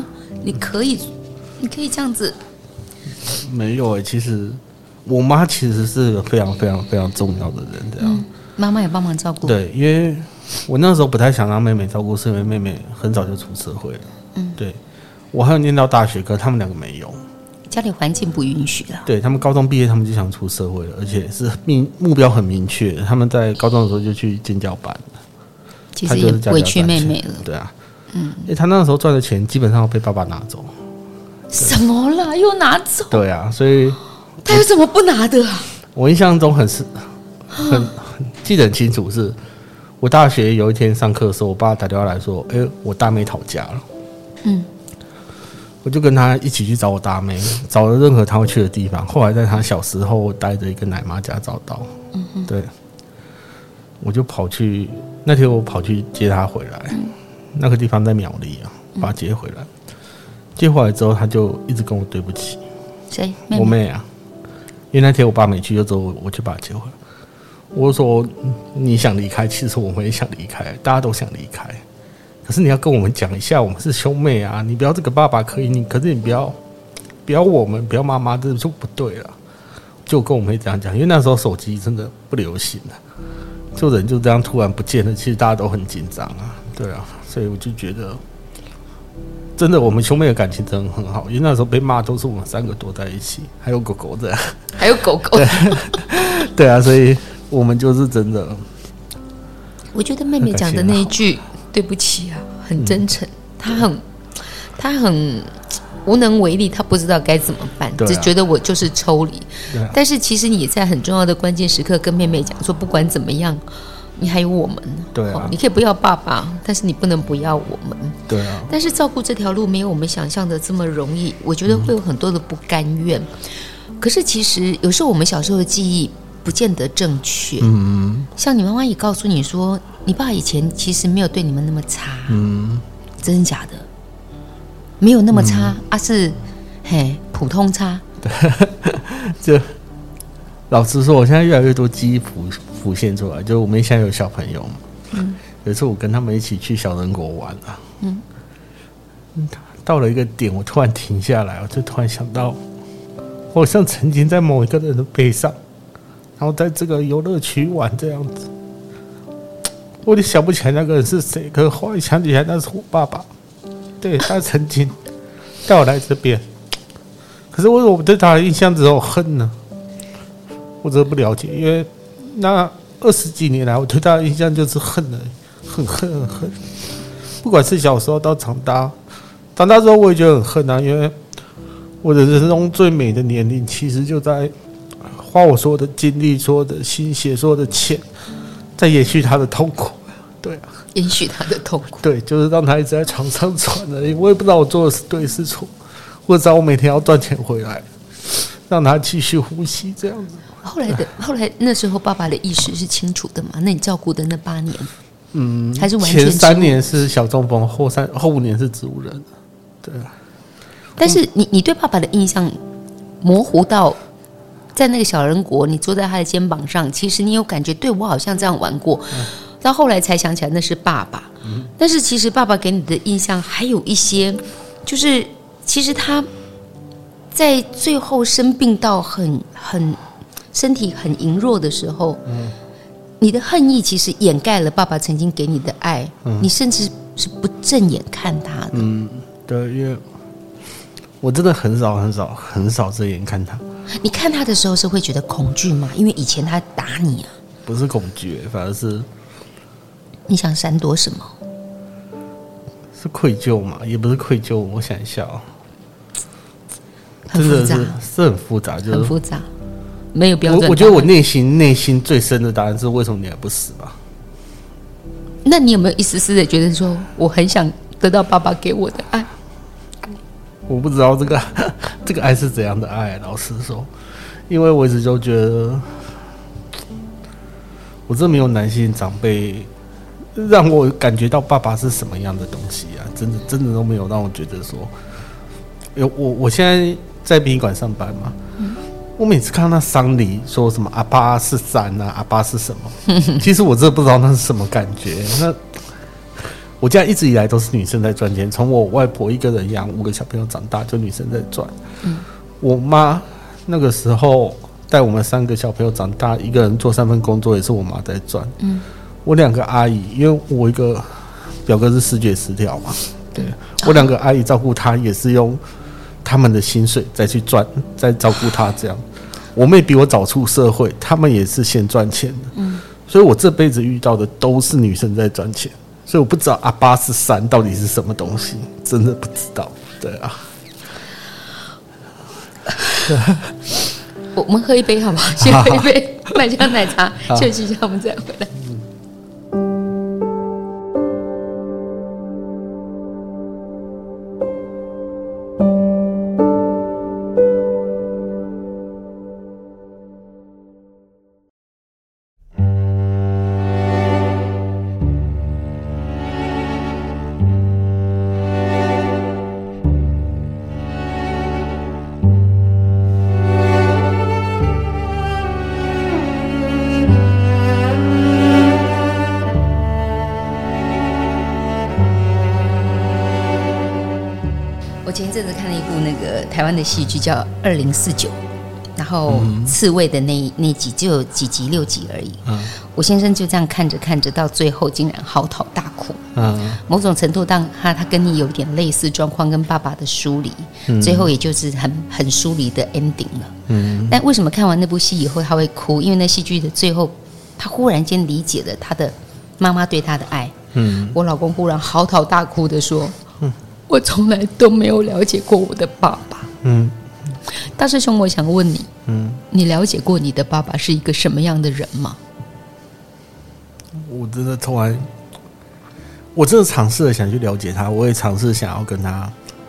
你可以这样子。 没有其实我妈其实是个非常非常非常重要的人，这样。 妈妈也帮忙照顾。 对，因为我那时候不太想让妹妹照顾，是因为妹妹很早就出社会了。对，我还有念到大学，可他们两个没有。 家里环境不允许了。 对，他们高中毕业，他们就想出社会了，而且是目标很明确。他们在高中的时候就去建教班了。 其实也委屈妹妹了。 对啊，因为他那时候赚的钱基本上被爸爸拿走。 什么啦？又拿走？ 对啊，所以他有什么不拿的啊？ 我印象中很记得很清楚，是我大学有一天上课的时候，我爸打电话来说：“我大妹逃家了。”我就跟他一起去找我大妹，找了任何他会去的地方。后来在他小时候待着一个奶妈家找到，对，我就那天我跑去接他回来，那个地方在苗栗啊，把他接回来。接回来之后，他就一直跟我对不起。 谁？ 我妹啊，因为那天我爸没去，就之后我就把他接回来。我说你想离开，其实我们也想离开，大家都想离开。可是你要跟我们讲一下，我们是兄妹啊！你不要这个爸爸可以，可是你不要我们，不要妈妈，这就不对了。就跟我妹这样讲，因为那时候手机真的不流行了，就人就这样突然不见了，其实大家都很紧张啊，对啊，所以我就觉得，真的我们兄妹的感情真的很好，因为那时候被骂都是我们3个躲在一起，还有狗狗的， 还有狗狗， 对啊，所以我们就是真的。 我觉得妹妹讲的那一句。对不起啊，很真诚，他很无能为力，他不知道该怎么办，只觉得我就是抽离。但是其实你也在很重要的关键时刻跟妹妹讲说，不管怎么样，你还有我们。 对啊， 你可以不要爸爸，但是你不能不要我们。 对啊。但是照顾这条路没有我们想象的这么容易，我觉得会有很多的不甘愿。可是其实有时候我们小时候的记忆不见得正确。像你妈妈也告诉你说，你爸以前其实没有对你们那么差。真的假的？没有那么差是普通差。 就老实说，我现在越来越多记忆浮现出来。就我们现在有小朋友嘛，有一次我跟他们一起去小人国玩啊。到了一个点，我突然停下来，我就突然想到，我好像曾经在某一个人的背上。然后在这个游乐区玩这样子，我有点想不起来那个人是谁，可是后来想起来那是我爸爸，对，他曾经带我来这边，可是为什么我对他的印象只有恨呢？我真的不了解，因为那20几年来，我对他的印象就是恨了，很恨，不管是小时候到长大之后我也觉得很恨啊，因为我的人生中最美的年龄其实就在花我所有的精力、所有的心血、所有的钱，在延续他的痛苦。对啊， 延续他的痛苦。 对，就是让他一直在床上喘而已。我也不知道我做的是对是错，我知道我每天要赚钱回来，让他继续呼吸这样子。后来那时候爸爸的意识是清楚的嘛？那你照顾的那8年，还是完全前3年是小中风，后5年是植物人。对啊。 但是你对爸爸的印象模糊到，在那个小人国，你坐在他的肩膀上，其实你有感觉，对我好像这样玩过。到后来才想起来那是爸爸。但是其实爸爸给你的印象还有一些，就是其实他在最后生病到很身体很羸弱的时候，你的恨意其实掩盖了爸爸曾经给你的爱，你甚至是不正眼看他的。 对，因为我真的很少正眼看他。 你看他的时候是会觉得恐惧吗？因为以前他打你啊。 不是恐惧，反而是你想闪躲什么？ 是愧疚嘛？也不是愧疚，我想一下真的是很复杂，就是很复杂，没有标准。 我觉得我内心最深的答案是：为什么你还不死吧？ 那你有没有一丝丝的觉得说，我很想得到爸爸给我的爱？ 我不知道这个爱是怎样的爱，老实说，因为我一直就觉得，我真没有男性长辈让我感觉到爸爸是什么样的东西啊，真的都没有让我觉得说，我现在在殡仪馆上班嘛，我每次看到那丧礼说什么阿爸是山啊，阿爸是什么，其实我真的不知道那是什么感觉。那我家一直以来都是女生在赚钱，从我外婆一个人养5个小朋友长大，就女生在赚。我妈那个时候带我们3个小朋友长大，一个人做3份工作，也是我妈在赚。我2个阿姨，因为我一个表哥是视觉失调嘛，对，我2个阿姨照顾他也是用他们的薪水再去赚，再照顾他这样。我妹比我早出社会，他们也是先赚钱的。所以我这辈子遇到的都是女生在赚钱，所以我不知道阿83到底是什么东西，真的不知道。对啊， 我们喝一杯好不好？先喝一杯麦香奶茶，休息一下，我们再回来。前一阵子看了一部那个台湾的戏剧叫《2049》，然后刺猬的那集就有几集6集而已。我先生就这样看着看着，到最后竟然嚎啕大哭。某种程度上，他跟你有点类似状况，跟爸爸的疏离，最后也就是很疏离的 ending 了。但为什么看完那部戏以后他会哭？因为那戏剧的最后，他忽然间理解了他的妈妈对他的爱。我老公忽然嚎啕大哭的说。我从来都没有了解过我的爸爸。大师兄，我想问你，你了解过你的爸爸是一个什么样的人吗？ 我真的从来，我真的尝试了想去了解他，我也尝试想要跟他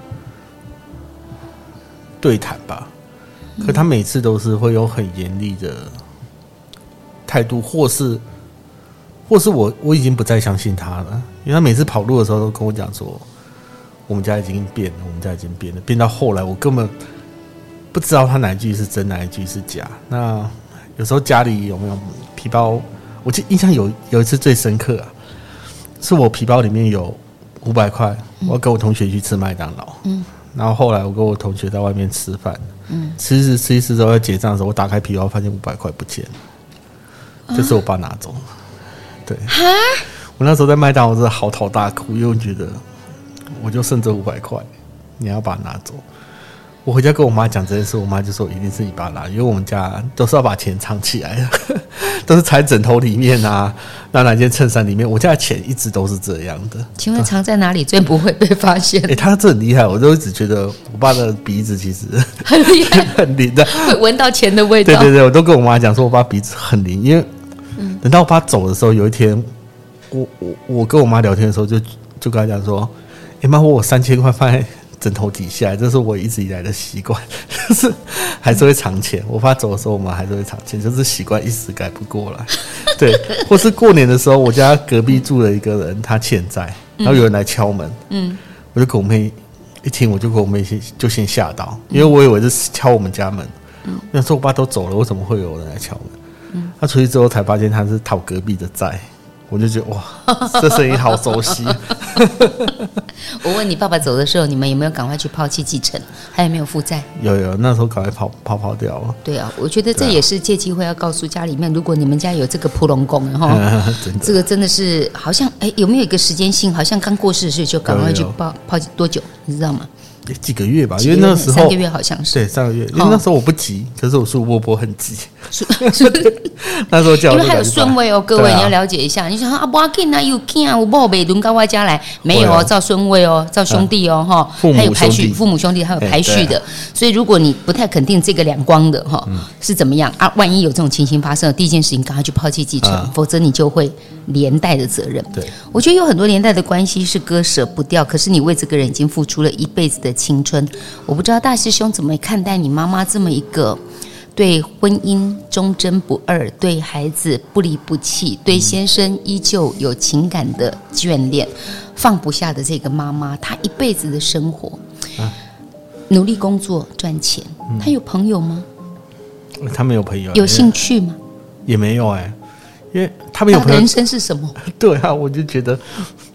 对谈吧，可他每次都是会有很严厉的态度，或是我已经不再相信他了，因为他每次跑路的时候都跟我讲说。我们家已经变了，我们家已经变了，变到后来我根本不知道他哪一句是真，哪一句是假。那有时候家里有没有皮包？我记得印象有一次最深刻啊，是我皮包里面有500块，我要跟我同学去吃麦当劳。然后后来我跟我同学在外面吃饭，吃一吃之后要结账的时候，我打开皮包发现500块不见了，就是我爸拿走了。对，我那时候在麦当劳真的嚎啕大哭，因为我觉得。我就剩这500块，你要把它拿走。我回家跟我妈讲这件事，我妈就说一定是你爸拿，因为我们家都是要把钱藏起来的，都是藏在枕头里面啊，哪件衬衫里面。我家的钱一直都是这样的。 请问藏在哪里最不会被发现？ 他这很厉害，我都一直觉得我爸的鼻子其实很厉害， 很灵的， 会闻到钱的味道。 对，我都跟我妈讲说，我爸鼻子很灵，因为等到我爸走的时候，有一天我跟我妈聊天的时候就跟她讲说。妈，我有3000块放在枕头底下，这是我一直以来的习惯，就是还是会藏钱。我爸走的时候，我们还是会藏钱，就是习惯一时改不过来。对，或是过年的时候，我家隔壁住了一个人，他欠债，然后有人来敲门，我就跟我妹一听，我就跟我妹就先吓到，因为我以为是敲我们家门。那时候我爸都走了，为什么会有人来敲门？他出去之后才发现他是讨隔壁的债。我就觉得哇，这声音好熟悉。 我问你，爸爸走的时候，你们有没有赶快去抛弃继承？还有没有负债？ 有，那时候赶快跑掉了。 对啊，我觉得这也是借机会要告诉家里面，如果你们家有这个普龙宫，这个真的是好像有没有一个时间性？好像刚过世的时候就赶快去抛弃多久？你知道吗？ 几个月吧，因为那时候 3个月好像是。 对，3个月，因为那时候我不急，可是我叔伯伯很急。那时候叫我， 因为还有顺位哦，各位你要了解一下。你说啊，不要紧啊，有囝啊，我宝贝轮到我家来，没有哦，照顺位哦，照兄弟哦，哈，还有排序，父母兄弟还有排序的。所以如果你不太肯定这个两光的哈是怎么样啊，万一有这种情形发生，第一件事情赶快去抛弃继承，否则你就会连带的责任。对，我觉得有很多连带的关系是割舍不掉，可是你为这个人已经付出了一辈子的青春。我不知道大师兄怎么看待你妈妈这么一个对婚姻忠贞不二，对孩子不离不弃，对先生依旧有情感的眷恋，放不下的这个妈妈，她一辈子的生活，努力工作赚钱，她有朋友吗？ 她没有朋友， 有兴趣吗？ 也没有因为她没有朋友。 人生是什么？ 对啊，我就觉得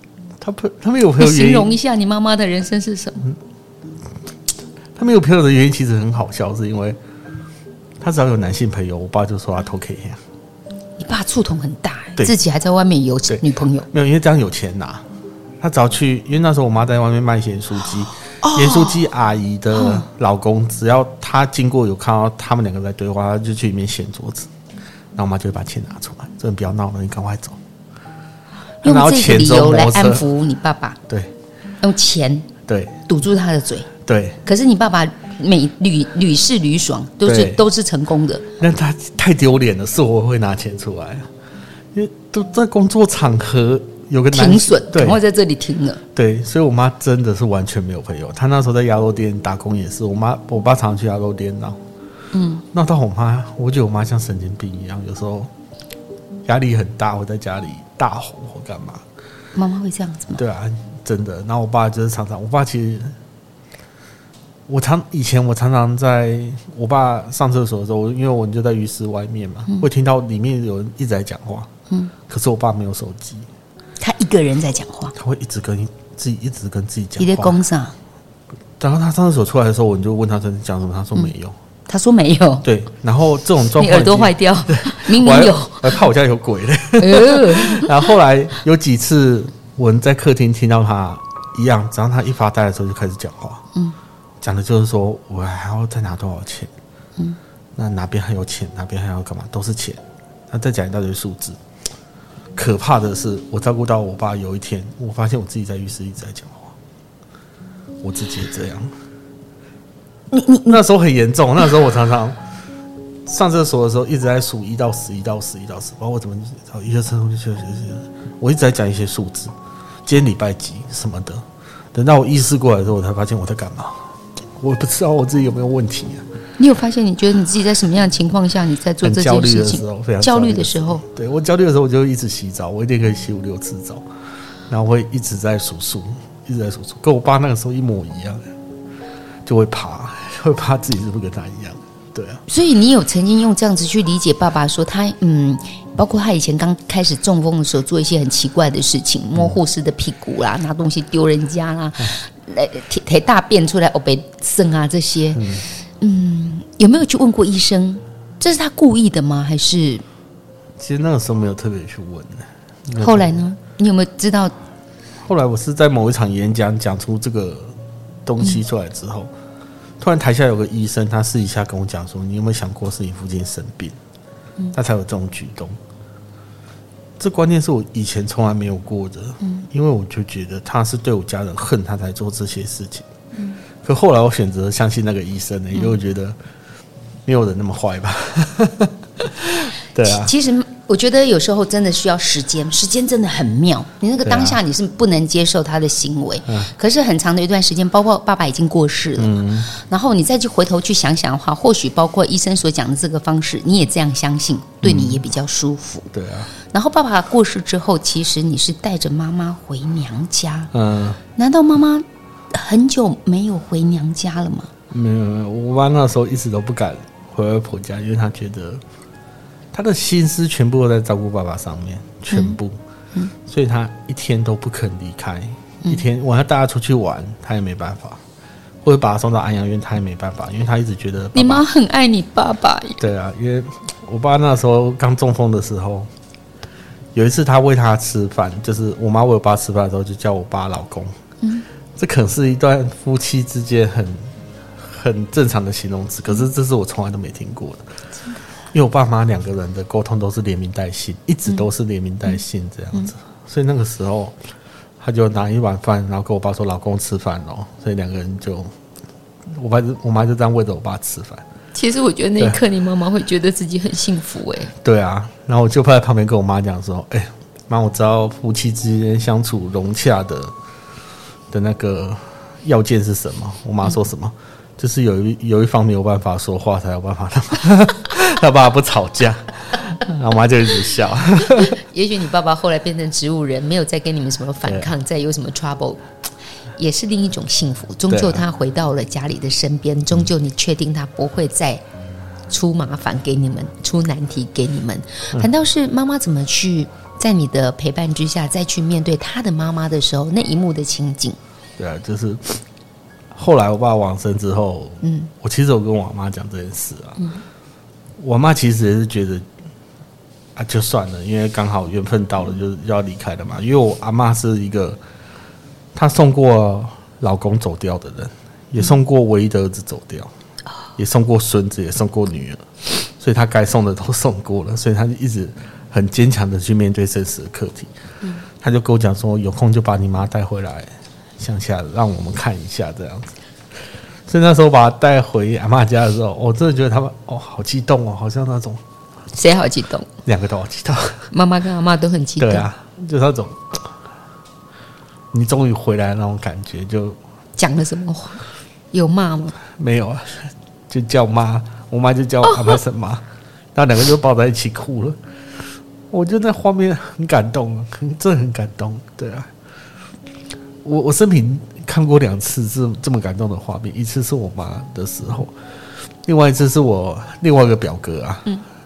他没有朋友原因， 你形容一下你妈妈的人生是什么？ 他没有朋友的原因其实很好笑，是因为他只要有男性朋友，我爸就说他偷 K 呀。 你爸触痛很大，自己还在外面有女朋友， 没有，因为这样有钱拿。他只要去，因为那时候我妈在外面卖咸酥鸡，盐酥鸡阿姨的老公，只要他经过有看到他们两个在对话，他就去里面掀桌子，然后我妈就会把钱拿出来，这不要闹了，你赶快走。 用这个理由来安抚你爸爸， 对， 用钱对堵住他的嘴， 对。 可是你爸爸屡试屡爽，都是成功的。 那他太丢脸了，是我会拿钱出来，因为都在工作场合有个停损，赶快在这里停了。 对，所以我妈真的是完全没有朋友。她那时候在鸭肉店打工也是，我爸常常去鸭肉店闹，闹到我觉得我妈像神经病一样，有时候压力很大，我在家里大吼或干嘛。 妈妈会这样子吗？ 对啊，真的。然后我爸就是常常，我爸其实以前我常常在我爸上厕所的时候，因为我就在浴室外面嘛，会听到里面有人一直在讲话。可是我爸没有手机， 他一个人在讲话， 他会一直跟自己讲话。 你在公上。 然后他上厕所出来的时候，我就问他在讲什么，他说没有。 他说没有。 对，然后这种状况， 你耳朵坏掉，明明有， 我还怕我家有鬼嘞。然后后来有几次我在客厅听到他一样，只要他一发呆的时候就开始讲话。讲的就是说我还要再拿多少钱，那哪边还有钱，哪边还要干嘛，都是钱。那再讲一大堆数字。可怕的是，我照顾到我爸，有一天我发现我自己在浴室一直在讲话，我自己也这样。那时候很严重，那时候我常常上厕所的时候一直在数1到10，1到10，1到10，包括我怎么1、2、3、4、5、6、7、8、9、10，我一直在讲一些数字，今天礼拜几什么的。等到我意识过来的时候，我才发现我在干嘛，我不知道我自己有没有问题啊。 你有发现？你觉得你自己在什么样的情况下你在做这件事情？ 非常焦虑的时候， 对，我焦虑的时候，我就一直洗澡，我一天可以洗5、6次澡，然后会一直在数数，跟我爸那个时候一模一样，就会怕自己是不是跟他一样，对啊。 所以你有曾经用这样子去理解爸爸说他包括他以前刚开始中风的时候做一些很奇怪的事情，摸护士的屁股啦，拿东西丢人家啦，提大便出来被生啊这些。有没有去问过医生？这是他故意的吗？还是？ 其实那个时候没有特别去问。 后来呢？你有没有知道？ 后来我是在某一场演讲出这个东西出来之后，突然台下有个医生，他私底下跟我讲说：“你有没有想过是你父亲生病，他才有这种举动？”这观念是我以前从来没有过的，因为我就觉得他是对我家人恨他才做这些事情。可后来我选择相信那个医生呢，因为我觉得没有人那么坏吧。对啊， 其实我觉得有时候真的需要时间真的很妙。你那个当下你是不能接受他的行为，可是很长的一段时间，包括爸爸已经过世了，然后你再去回头去想想的话，或许包括医生所讲的这个方式，你也这样相信，对你也比较舒服。 对啊。 然后爸爸过世之后，其实你是带着妈妈回娘家，难道妈妈很久没有回娘家了吗？ 没有，我妈那时候一直都不敢回外婆家，因为她觉得她的心思全部都在照顾爸爸上面，全部，所以她一天都不肯离开。一天我要带她出去玩，她也没办法；或者把她送到安养院，她也没办法，因为她一直觉得你妈很爱你爸爸。 对啊，因为我爸那时候刚中风的时候，有一次他喂他吃饭，就是我妈喂我爸吃饭的时候，就叫我爸老公。这可能是一段夫妻之间很正常的形容词，可是这是我从来都没听过的。因为我爸妈两个人的沟通都是连名带姓，一直都是连名带姓这样子，所以那个时候他就拿一碗饭，然后跟我爸说：“老公吃饭哦。”所以两个人就我妈就这样喂着我爸吃饭。 其实我觉得那一刻你妈妈会觉得自己很幸福对啊，然后我就在旁边跟我妈讲说：“妈，我知道夫妻之间相处融洽的那个要件是什么？”我妈说什么？就是有一方没有办法说话，才有办法让爸爸不吵架。然后我妈就一直笑。 也许你爸爸后来变成植物人，没有再跟你们什么反抗，再有什么 trouble， 也是另一种幸福。终究他回到了家里的身边，终究你确定他不会再出麻烦给你们，出难题给你们。反倒是妈妈怎么去在你的陪伴之下再去面对他的妈妈的时候，那一幕的情景。 对啊，就是后来我爸往生之后，我其实有跟我妈讲这件事啊，我妈其实也是觉得啊，就算了，因为刚好缘分到了，就是要离开了嘛。因为我阿嬷是一个，她送过老公走掉的人，也送过唯一的儿子走掉，也送过孙子，也送过女儿，所以她该送的都送过了，所以她就一直很坚强的去面对生死的课题。她就跟我讲说，有空就把你妈带回来乡下，让我们看一下这样子。所以那时候把她带回阿嬷家的时候，我真的觉得他们好激动哦，好像那种。 谁好激动？ 两个都好激动， 妈妈跟阿嬷都很激动。 对啊，就是那种你终于回来的那种感觉。就讲了什么话？有骂吗？ 没有啊，就叫妈，我妈就叫阿嬷婶妈，然后两个就抱在一起哭了。我觉得那画面很感动，真的很感动。对啊，我生平看过2次这么感动的画面，一次是我妈的时候，另外一次是我另外一个表哥啊，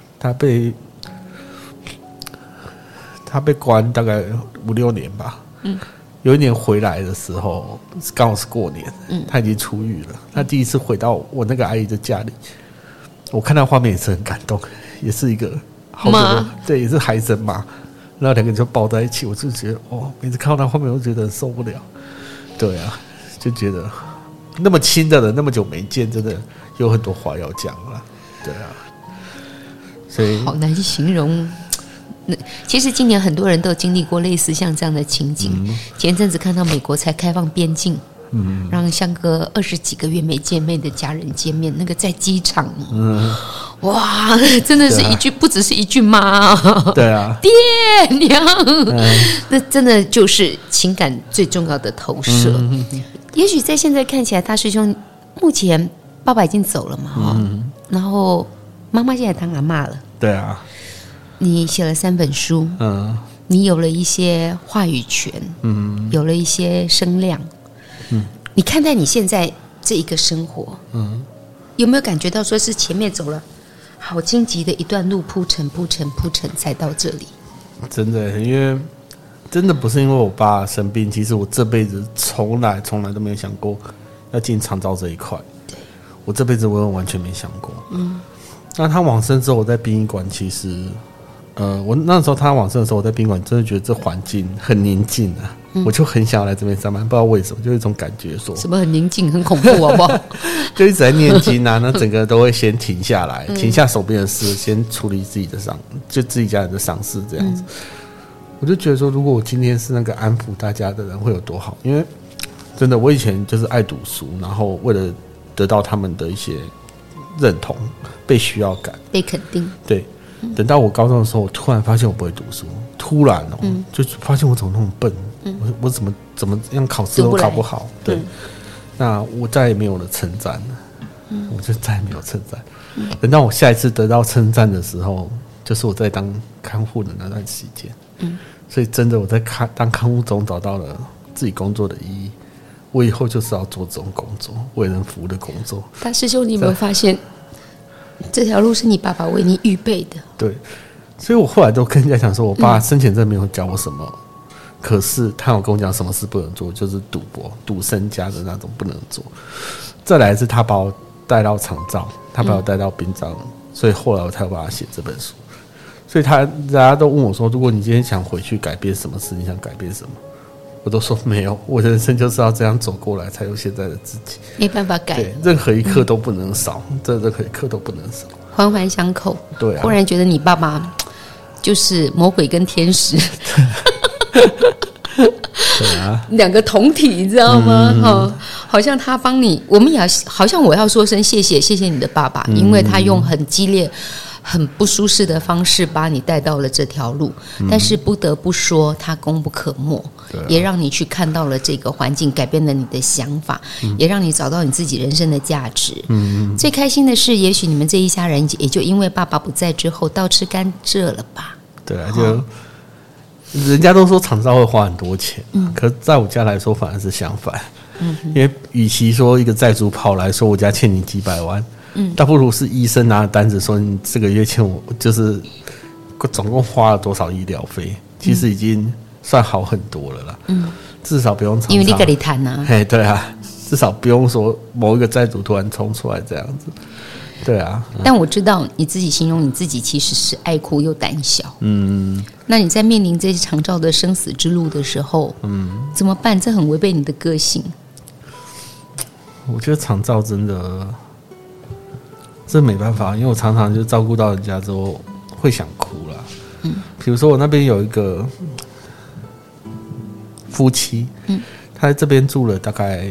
他被关大概5-6年吧。有一年回来的时候，刚好是过年，他已经出狱了。他第一次回到我那个阿姨的家里，我看到画面也是很感动，也是一个好久的，对，也是孩子嘛。然后两个人就抱在一起，我就觉得每次看到那画面，我就觉得受不了。对啊，就觉得那么亲的人，那么久没见，真的有很多话要讲了。对啊。所以好难形容。其实今年很多人都经历过类似像这样的情景。前阵子看到美国才开放边境，让相隔20几个月没见面的家人见面，那个在机场，哇，真的是一句，不只是一句妈， 对啊， 爹娘，那真的就是情感最重要的投射。也许在现在看起来，大师兄目前爸爸已经走了嘛，然后妈妈现在当阿嬷了， 对啊。 你写了3本书，你有了一些话语权，有了一些声量，你看待你现在这一个生活，有没有感觉到说是前面走了好荆棘的一段路，铺陈才到这里？ 真的，因为真的不是因为我爸生病，其实我这辈子从来都没有想过要进长照这一块。我这辈子我完全没想过。那他往生之后，我在殡仪馆，其实。我那时候他往生的时候，我在宾馆真的觉得这环境很宁静啊，我就很想要来这边上班，不知道为什么，就有一种感觉说什么很宁静、很恐怖，好不好？ 就一直在念经啊，那整个都会先停下来，停下手边的事，先处理自己的就自己家人的丧事这样子。我就觉得说，如果我今天是那个安抚大家的人，会有多好？因为真的，我以前就是爱读书，然后为了得到他们的一些认同、被需要感、 被肯定， 对。等到我高中的时候，我突然发现我不会读书，突然就发现我怎么那么笨，我怎么样考试都考不好，对，那我再也没有了称赞了，我就再也没有称赞。等到我下一次得到称赞的时候，就是我在当看护的那段时间，所以真的我在当看护中找到了自己工作的意义。我以后就是要做这种工作，为人服务的工作。 大师兄，你有没有发现？这条路是你爸爸为你预备的。 对，所以我后来都跟人家讲说，我爸生前真的没有教我什么，可是他有跟我讲什么事不能做，就是赌博、赌身家的那种不能做。再来是他把我带到长照，他把我带到殡葬，所以后来我才把他写这本书。所以大家都问我说，如果你今天想回去改变什么事，你想改变什么？我都说没有，我的人生就是要这样走过来，才有现在的自己。 没办法改， 对，任何一刻都不能少，任何一刻都不能少， 环环相扣。 对啊， 忽然觉得你爸爸就是魔鬼跟天使， 对啊， 两个同体，你知道吗？好像他帮你，我们也好像我要说声谢谢你的爸爸，因为他用很激烈、很不舒适的方式把你带到了这条路，但是不得不说，他功不可没，也让你去看到了这个环境，改变了你的想法，也让你找到你自己人生的价值。最开心的是，也许你们这一家人也就因为爸爸不在之后，倒吃甘蔗了吧？ 对啊，就人家都说长照会花很多钱，可是在我家来说反而是相反，因为与其说一个债主跑来说我家欠你几百万。倒不如是医生拿单子说你这个月欠我，就是总共花了多少医疗费， 其实已经算好很多了啦。至少不用常常， 因为你跟你谈啊， 对啊，至少不用说某一个债主突然冲出来这样子。对啊， 但我知道你自己形容你自己其实是爱哭又胆小。那你在面临这些长照的生死之路的时候，怎么办？这很违背你的个性。 我觉得长照真的，这没办法，因为我常常就照顾到人家之后会想哭啦。比如说我那边有一个夫妻，他在这边住了大概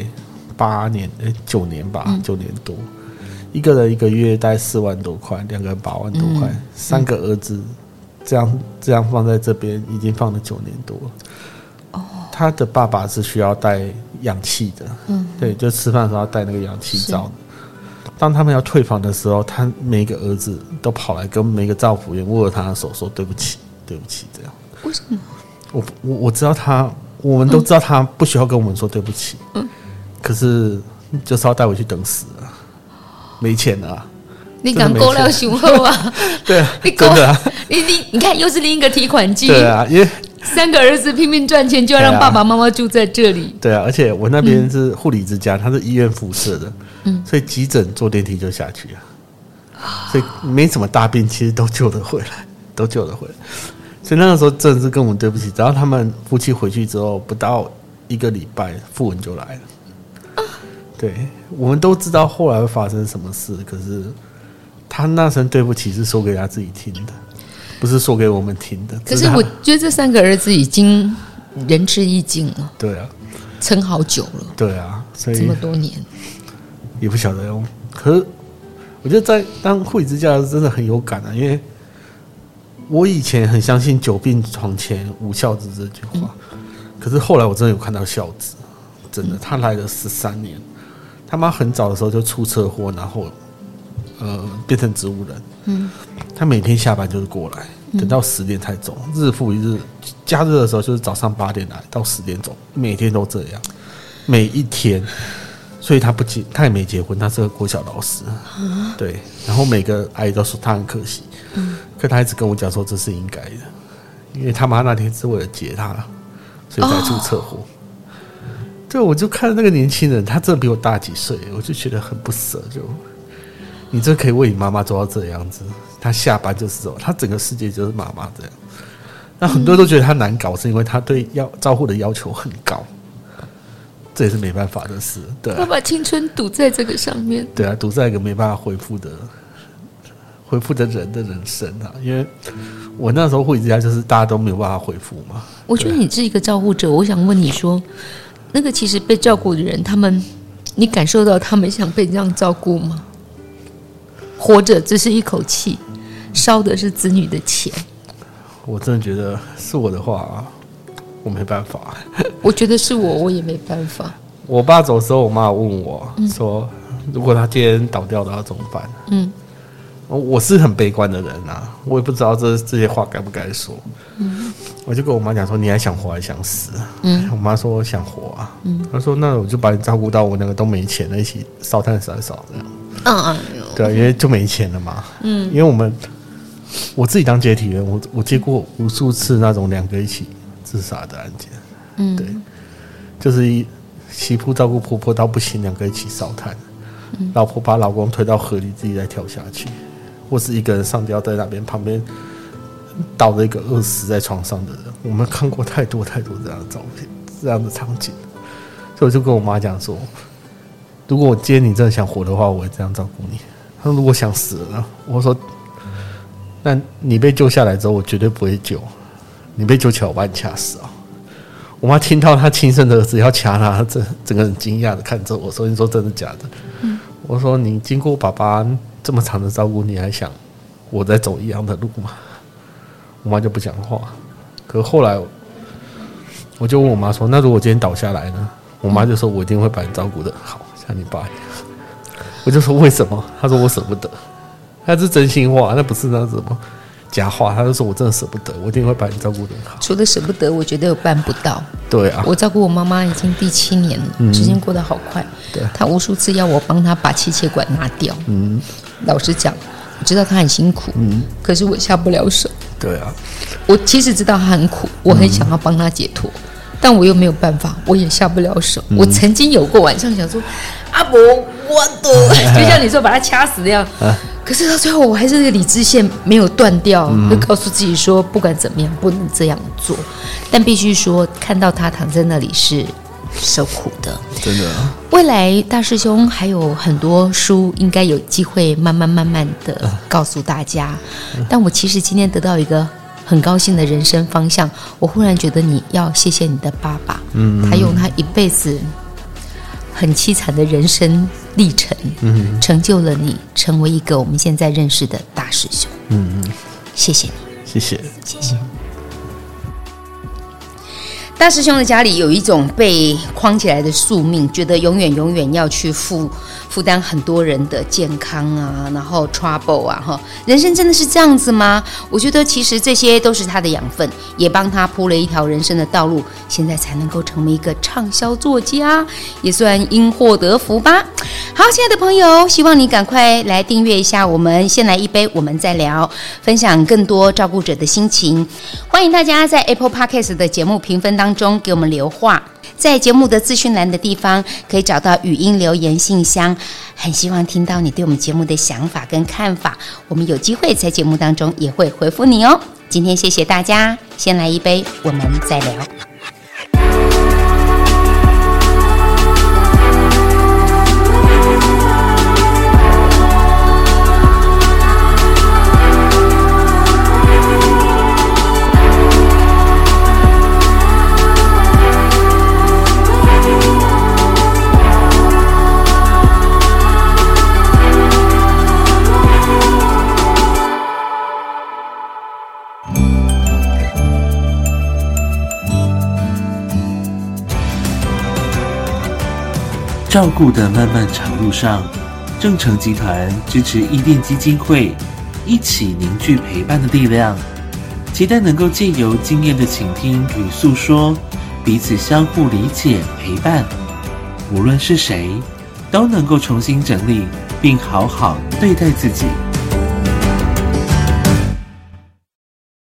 9年吧，9年多。一个人一个月大概4万多块，2个人8万多块，3个儿子，这样放在这边已经放了9年多了。他的爸爸是需要带氧气的，对，就吃饭的时候要带那个氧气罩的。当他们要退房的时候，他每一个儿子都跑来跟每个照服员握着他的手说对不起，对不起，这样。 为什么？ 我知道我们都知道他不需要跟我们说对不起，可是就是要带回去等死了。没钱了啊！ 你敢勾了雄厚啊？ 对啊，真的啊！ 你看，又是另一个提款机。 对啊，因为 3个儿子拼命赚钱，就要让爸爸妈妈住在这里。 对啊，而且我那边是护理之家，它是医院附设的，所以急诊坐电梯就下去啊，所以没什么大病，其实都救得回来，都救得回来。所以那个时候真的是跟我们对不起。只要他们夫妻回去之后，不到1个礼拜，傅文就来了。对，我们都知道后来会发生什么事，可是他那声对不起是说给他自己听的，不是说给我们听的。 可是我觉得这3个儿子已经仁至义尽了。 对啊， 撑好久了。 对啊，所以这么多年也不晓得哦。可是我觉得在当护理之家真的很有感啊，因为我以前很相信久病床前无孝子这句话，可是后来我真的有看到孝子，真的，他来了13年。他妈很早的时候就出车祸，然后变成植物人。他每天下班就是过来，等到10点才走，日复一日。假日的时候就是早上8点来到10点走，每天都这样，每一天。所以他也没结婚，他是个国小老师。对，然后每个阿姨都说他很可惜，可他一直跟我讲说这是应该的，因为他妈那天是为了接他，所以才出车祸。对，我就看那个年轻人，他真的比我大几岁，我就觉得很不舍。就你这可以为你妈妈做到这样子，他下班就是走，他整个世界就是妈妈这样。那很多人都觉得他难搞，是因为他对照护的要求很高，这也是没办法的事。对、啊， 他把青春赌在这个上面。 对啊，赌在一个没办法恢复的人的人生啊。因为我那时候护理之家就是大家都没有办法恢复嘛。 我觉得你是一个照护者，我想问你说。那个其实被照顾的人，你感受到他们想被这样照顾吗？活着只是一口气，烧的是子女的钱。 我真的觉得是我的话，我没办法。 我觉得是我也没办法。 我爸走的时候，我妈问我说：“如果他今天倒掉了，要怎么办？”我是很悲观的人啊，我也不知道这些话该不该说。我就跟我妈讲说：“你还想活还想死？”我妈说：“我想活啊。”她说：“那我就把你照顾到我那个都没钱了，一起烧炭烧这样。”对啊，因为就没钱了嘛。因为我自己当接体员，我接过无数次那种2个一起自杀的案件。对，就是媳妇照顾婆婆到不行，2个一起烧炭，老婆把老公推到河里，自己再跳下去，或是一个人上吊在那边旁边。倒了一个饿死在床上的人，我们看过太多太多这样的照片，这样的场景，所以我就跟我妈讲说，如果我今天你真的想活的话，我会这样照顾你。她说如果想死了呢？我说，那你被救下来之后，我绝对不会救。你被救起来，我把你掐死啊！我妈听到她亲生的儿子要掐她，整个人惊讶的看着我说：“你说真的假的？”我说：“你经过爸爸这么长的照顾，你还想我在走一样的路吗？”我妈就不讲话，可是后来我就问我妈说：“那如果今天倒下来呢？”我妈就说：“我一定会把你照顾得好，像你爸一样。”我就说：“为什么？”她说：“我舍不得。”她是真心话，那不是那什么假话。她就说：“我真的舍不得，我一定会把你照顾得好。” 除了舍不得，我觉得我办不到。 对啊， 我照顾我妈妈已经第7年了，时间过得好快。 对， 她无数次要我帮她把气切管拿掉。老实讲，我知道她很辛苦，可是我下不了手。 对啊， 我其实知道他很苦，我很想要帮他解脱，但我又没有办法，我也下不了手。我曾经有过晚上想说，阿伯，我的，就像你说把他掐死那样。可是到最后，我还是这个理智线没有断掉，会告诉自己说，不管怎么样，不能这样做。但必须说，看到他躺在那里是受苦的， 真的。 未来大师兄还有很多书，应该有机会慢慢的告诉大家。但我其实今天得到一个很高兴的人生方向，我忽然觉得你要谢谢你的爸爸，他用他一辈子很凄惨的人生历程，成就了你成为一个我们现在认识的大师兄。谢谢你， 谢谢。 大师兄的家里有一种被框起来的宿命，觉得永远要去负担很多人的健康啊，然后 trouble 啊，人生真的是这样子吗？我觉得其实这些都是他的养分，也帮他铺了一条人生的道路，现在才能够成为一个畅销作家，也算因祸得福吧。好，亲爱的朋友，希望你赶快来订阅一下我们先来一杯我们再聊，分享更多照顾者的心情。欢迎大家在 Apple Podcast 的节目评分当中给我们留话，在节目的资讯栏的地方可以找到语音留言信箱，很希望听到你对我们节目的想法跟看法，我们有机会在节目当中也会回复你哦。今天谢谢大家，先来一杯我们再聊。 照顾的漫漫长路上，正成集团支持伊甸基金会，一起凝聚陪伴的力量，期待能够借由经验的倾听与诉说，彼此相互理解陪伴，无论是谁，都能够重新整理并好好对待自己。